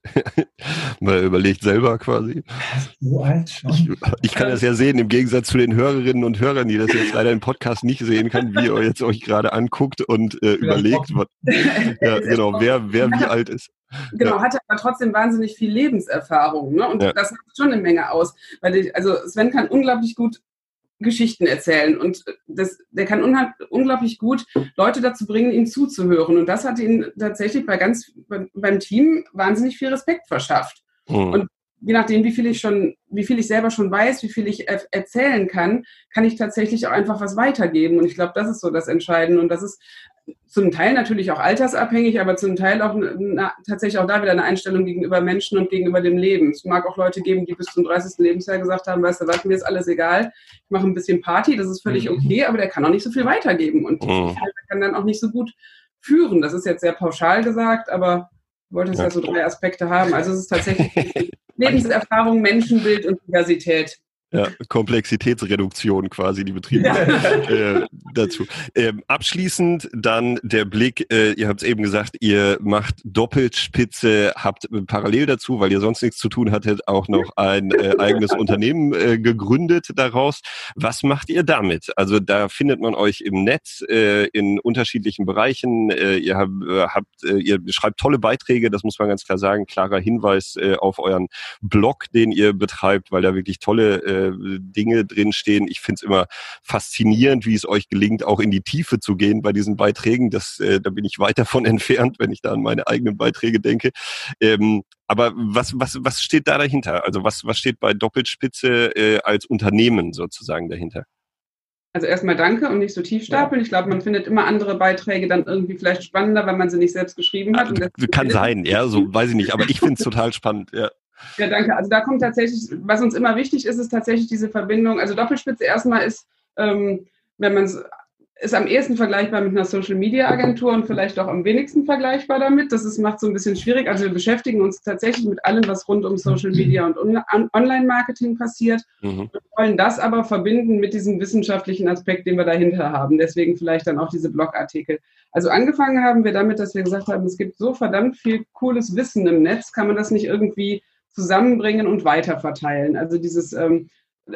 Mal überlegt selber quasi. So alt schon. Ich, ich kann das ja sehen, im Gegensatz zu den Hörerinnen und Hörern, die das jetzt leider im Podcast nicht sehen kann, wie ihr jetzt euch gerade anguckt und äh, überlegt, was, ja, genau, wer, wer wie alt ist. Genau, ja. hatte aber trotzdem wahnsinnig viel Lebenserfahrung. Ne? Und ja. das macht schon eine Menge aus. Weil ich, also Sven kann unglaublich gut Geschichten erzählen und das, der kann unheim, unglaublich gut Leute dazu bringen, ihm zuzuhören. Und das hat ihn tatsächlich bei ganz bei, beim Team wahnsinnig viel Respekt verschafft. Mhm. Und je nachdem, wie viel ich schon, wie viel ich selber schon weiß, wie viel ich er, erzählen kann, kann ich tatsächlich auch einfach was weitergeben. Und ich glaube, das ist so das Entscheidende. Und das ist zum Teil natürlich auch altersabhängig, aber zum Teil auch na, tatsächlich auch da wieder eine Einstellung gegenüber Menschen und gegenüber dem Leben. Es mag auch Leute geben, die bis zum dreißigsten Lebensjahr gesagt haben, weißt du was, mir ist alles egal, ich mache ein bisschen Party, das ist völlig okay, aber der kann auch nicht so viel weitergeben und mhm. der kann dann auch nicht so gut führen. Das ist jetzt sehr pauschal gesagt, aber du wolltest ja, ja so drei Aspekte haben. Also es ist tatsächlich Lebenserfahrung, Menschenbild und Diversität. Ja, Komplexitätsreduktion quasi, die Betriebe ja. äh, dazu. Ähm, abschließend dann der Blick, äh, ihr habt es eben gesagt, ihr macht Doppelspitze, habt äh, parallel dazu, weil ihr sonst nichts zu tun hattet, auch noch ein äh, eigenes Unternehmen äh, gegründet daraus. Was macht ihr damit? Also da findet man euch im Netz äh, in unterschiedlichen Bereichen. Äh, ihr habt, äh, habt äh, ihr schreibt tolle Beiträge, das muss man ganz klar sagen. Klarer Hinweis äh, auf euren Blog, den ihr betreibt, weil da wirklich tolle äh, Dinge drinstehen. Ich finde es immer faszinierend, wie es euch gelingt, auch in die Tiefe zu gehen bei diesen Beiträgen. Das, äh, da bin ich weit davon entfernt, wenn ich da an meine eigenen Beiträge denke. Ähm, aber was, was, was steht da dahinter? Also was, was steht bei Doppelspitze äh, als Unternehmen sozusagen dahinter? Also erstmal danke und nicht so tief stapeln. Ich glaube, man findet immer andere Beiträge dann irgendwie vielleicht spannender, weil man sie nicht selbst geschrieben hat. Und kann sein, ja, so weiß ich nicht. Aber ich finde es total spannend, ja. Ja, danke. Also da kommt tatsächlich, was uns immer wichtig ist, ist tatsächlich diese Verbindung. Also Doppelspitze erstmal ist, ähm, wenn man es, ist am ehesten vergleichbar mit einer Social-Media-Agentur und vielleicht auch am wenigsten vergleichbar damit. Das ist, macht so ein bisschen schwierig. Also wir beschäftigen uns tatsächlich mit allem, was rund um Social-Media und On- Online-Marketing passiert. Mhm. Wir wollen das aber verbinden mit diesem wissenschaftlichen Aspekt, den wir dahinter haben. Deswegen vielleicht dann auch diese Blogartikel. Also angefangen haben wir damit, dass wir gesagt haben, es gibt so verdammt viel cooles Wissen im Netz, kann man das nicht irgendwie zusammenbringen und weiterverteilen. Also dieses ähm,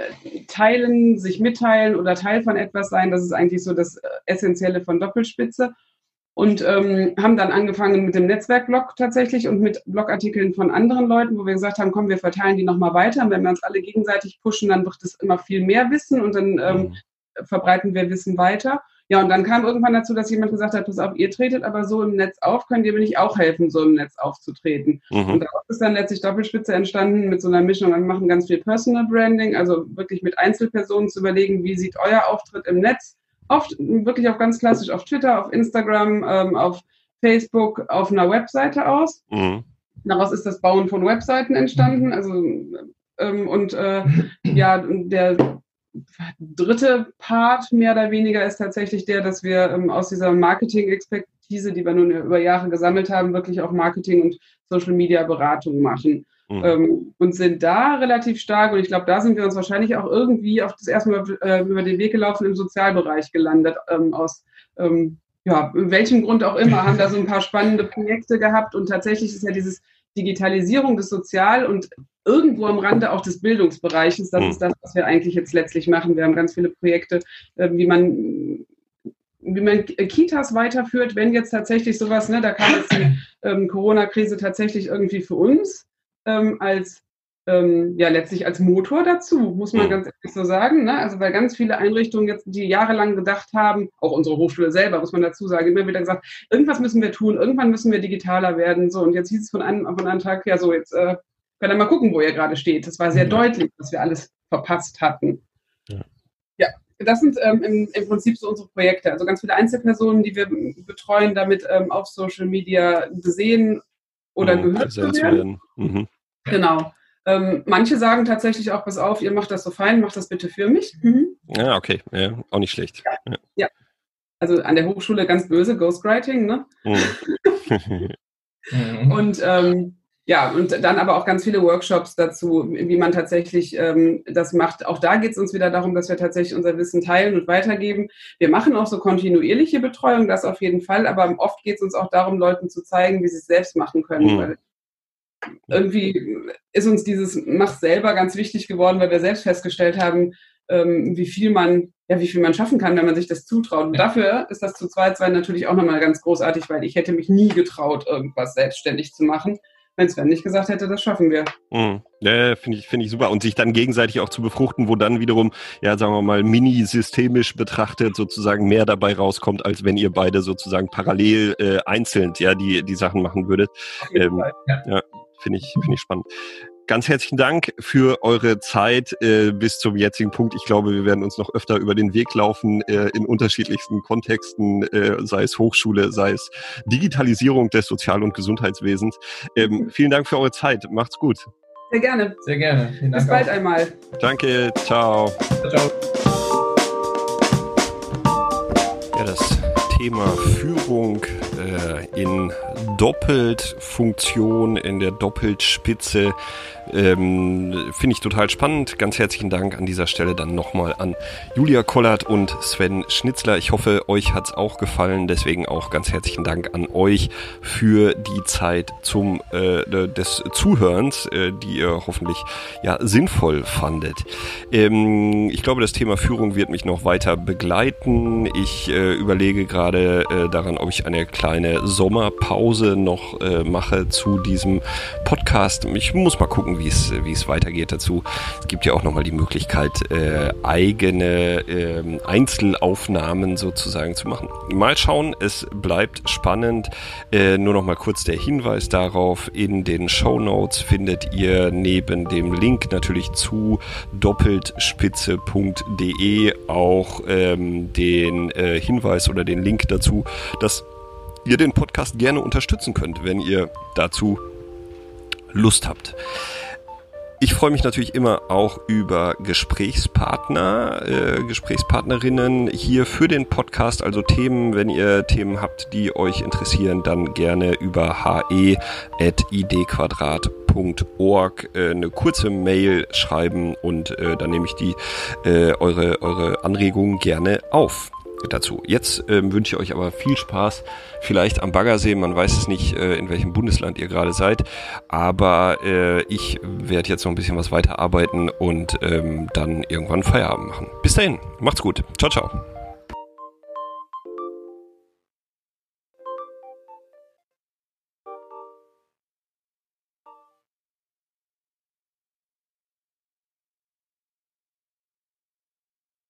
Teilen, sich mitteilen oder Teil von etwas sein, das ist eigentlich so das Essentielle von Doppelspitze. Und ähm, haben dann angefangen mit dem Netzwerkblog tatsächlich und mit Blogartikeln von anderen Leuten, wo wir gesagt haben, komm, wir verteilen die nochmal weiter. Und wenn wir uns alle gegenseitig pushen, dann wird es immer viel mehr Wissen und dann ähm, verbreiten wir Wissen weiter. Ja, und dann kam irgendwann dazu, dass jemand gesagt hat, pass auf, ihr tretet aber so im Netz auf, könnt ihr mir nicht auch helfen, so im Netz aufzutreten? Mhm. Und daraus ist dann letztlich Doppelspitze entstanden mit so einer Mischung. Wir machen ganz viel Personal Branding, also wirklich mit Einzelpersonen zu überlegen, wie sieht euer Auftritt im Netz, oft wirklich auch ganz klassisch auf Twitter, auf Instagram, ähm, auf Facebook, auf einer Webseite aus. Mhm. Daraus ist das Bauen von Webseiten entstanden. Also ähm, und äh, ja, der dritte Part mehr oder weniger ist tatsächlich der, dass wir ähm, aus dieser Marketing-Expertise Expertise, die wir nun über Jahre gesammelt haben, wirklich auch Marketing und Social-Media-Beratung machen. Mhm. Ähm, und sind da relativ stark. Und ich glaube, da sind wir uns wahrscheinlich auch irgendwie auf das erste Mal äh, über den Weg gelaufen, im Sozialbereich gelandet. Ähm, aus ähm, ja, welchem Grund auch immer, haben da so ein paar spannende Projekte gehabt. Und tatsächlich ist ja dieses Digitalisierung des Sozial- und irgendwo am Rande auch des Bildungsbereiches. Das mhm. ist das, was wir eigentlich jetzt letztlich machen. Wir haben ganz viele Projekte, äh, wie man wie man Kitas weiterführt, wenn jetzt tatsächlich sowas, ne, da kam jetzt die ähm, Corona-Krise tatsächlich irgendwie für uns ähm, als, ähm, ja, letztlich als Motor dazu, muss man ganz ehrlich so sagen, ne? Also weil ganz viele Einrichtungen jetzt, die jahrelang gedacht haben, auch unsere Hochschule selber, muss man dazu sagen, immer wieder gesagt, irgendwas müssen wir tun, irgendwann müssen wir digitaler werden, so, und jetzt hieß es von einem, von einem Tag, ja so, jetzt äh, könnt ihr mal gucken, wo ihr gerade steht. Das war sehr mhm. deutlich, dass wir alles verpasst hatten. Ja. ja. Das sind ähm, im, im Prinzip so unsere Projekte. Also ganz viele Einzelpersonen, die wir betreuen, damit ähm, auf Social Media gesehen oder mhm, gehört zu werden. Mhm. Genau. Ähm, manche sagen tatsächlich auch, pass auf, ihr macht das so fein, macht das bitte für mich. Mhm. Ja, okay. Ja, auch nicht schlecht. Ja. Ja. ja. Also an der Hochschule ganz böse, Ghostwriting, ne? Mhm. Und ähm, ja, und dann aber auch ganz viele Workshops dazu, wie man tatsächlich ähm, das macht. Auch da geht es uns wieder darum, dass wir tatsächlich unser Wissen teilen und weitergeben. Wir machen auch so kontinuierliche Betreuung, das auf jeden Fall, aber oft geht es uns auch darum, Leuten zu zeigen, wie sie es selbst machen können. Mhm. Weil irgendwie ist uns dieses Mach selber ganz wichtig geworden, weil wir selbst festgestellt haben, ähm, wie viel man, ja, wie viel man schaffen kann, wenn man sich das zutraut. Und dafür ist das zu zweit zwei natürlich auch nochmal ganz großartig, weil ich hätte mich nie getraut, irgendwas selbstständig zu machen, wenn Sven nicht gesagt hätte, das schaffen wir. Mhm. Ja, finde ich, finde ich super. Und sich dann gegenseitig auch zu befruchten, wo dann wiederum, ja, sagen wir mal, mini-systemisch betrachtet sozusagen mehr dabei rauskommt, als wenn ihr beide sozusagen parallel äh, einzeln, ja, die, die Sachen machen würdet. Ähm, ja, ja finde ich, finde ich spannend. Ganz herzlichen Dank für eure Zeit äh, bis zum jetzigen Punkt. Ich glaube, wir werden uns noch öfter über den Weg laufen äh, in unterschiedlichsten Kontexten, äh, sei es Hochschule, sei es Digitalisierung des Sozial- und Gesundheitswesens. Ähm, vielen Dank für eure Zeit. Macht's gut. Sehr gerne. Sehr gerne. Vielen Dank. Bis bald auch. einmal. Danke. Ciao. Ciao. Ja, das Thema Führung äh, in Doppeltfunktion, in der Doppeltspitze, ähm, finde ich total spannend. Ganz herzlichen Dank an dieser Stelle dann nochmal an Julia Kollert und Sven Schnitzler. Ich hoffe, euch hat's auch gefallen. Deswegen auch ganz herzlichen Dank an euch für die Zeit zum äh, des Zuhörens, äh, die ihr hoffentlich ja sinnvoll fandet. Ähm, ich glaube, das Thema Führung wird mich noch weiter begleiten. Ich äh, überlege gerade äh, daran, ob ich eine kleine Sommerpause noch äh, mache zu diesem Podcast. Ich muss mal gucken, wie es wie es weitergeht dazu. Es gibt ja auch nochmal die Möglichkeit, äh, eigene äh, Einzelaufnahmen sozusagen zu machen. Mal schauen, es bleibt spannend. Äh, nur noch mal kurz der Hinweis darauf, in den Shownotes findet ihr neben dem Link natürlich zu doppeltspitze punkt de auch ähm, den äh, Hinweis oder den Link dazu, dass ihr den Podcast gerne unterstützen könnt, wenn ihr dazu Lust habt. Ich freue mich natürlich immer auch über Gesprächspartner, äh, Gesprächspartnerinnen hier für den Podcast, also Themen, wenn ihr Themen habt, die euch interessieren, dann gerne über h e at idquadrat punkt org äh, eine kurze Mail schreiben und äh, dann nehme ich die äh, eure eure Anregungen gerne auf. Dazu. Jetzt ähm, wünsche ich euch aber viel Spaß, vielleicht am Baggersee, man weiß es nicht, äh, in welchem Bundesland ihr gerade seid, aber äh, ich werde jetzt noch ein bisschen was weiterarbeiten und ähm, dann irgendwann Feierabend machen. Bis dahin, macht's gut. Ciao, ciao.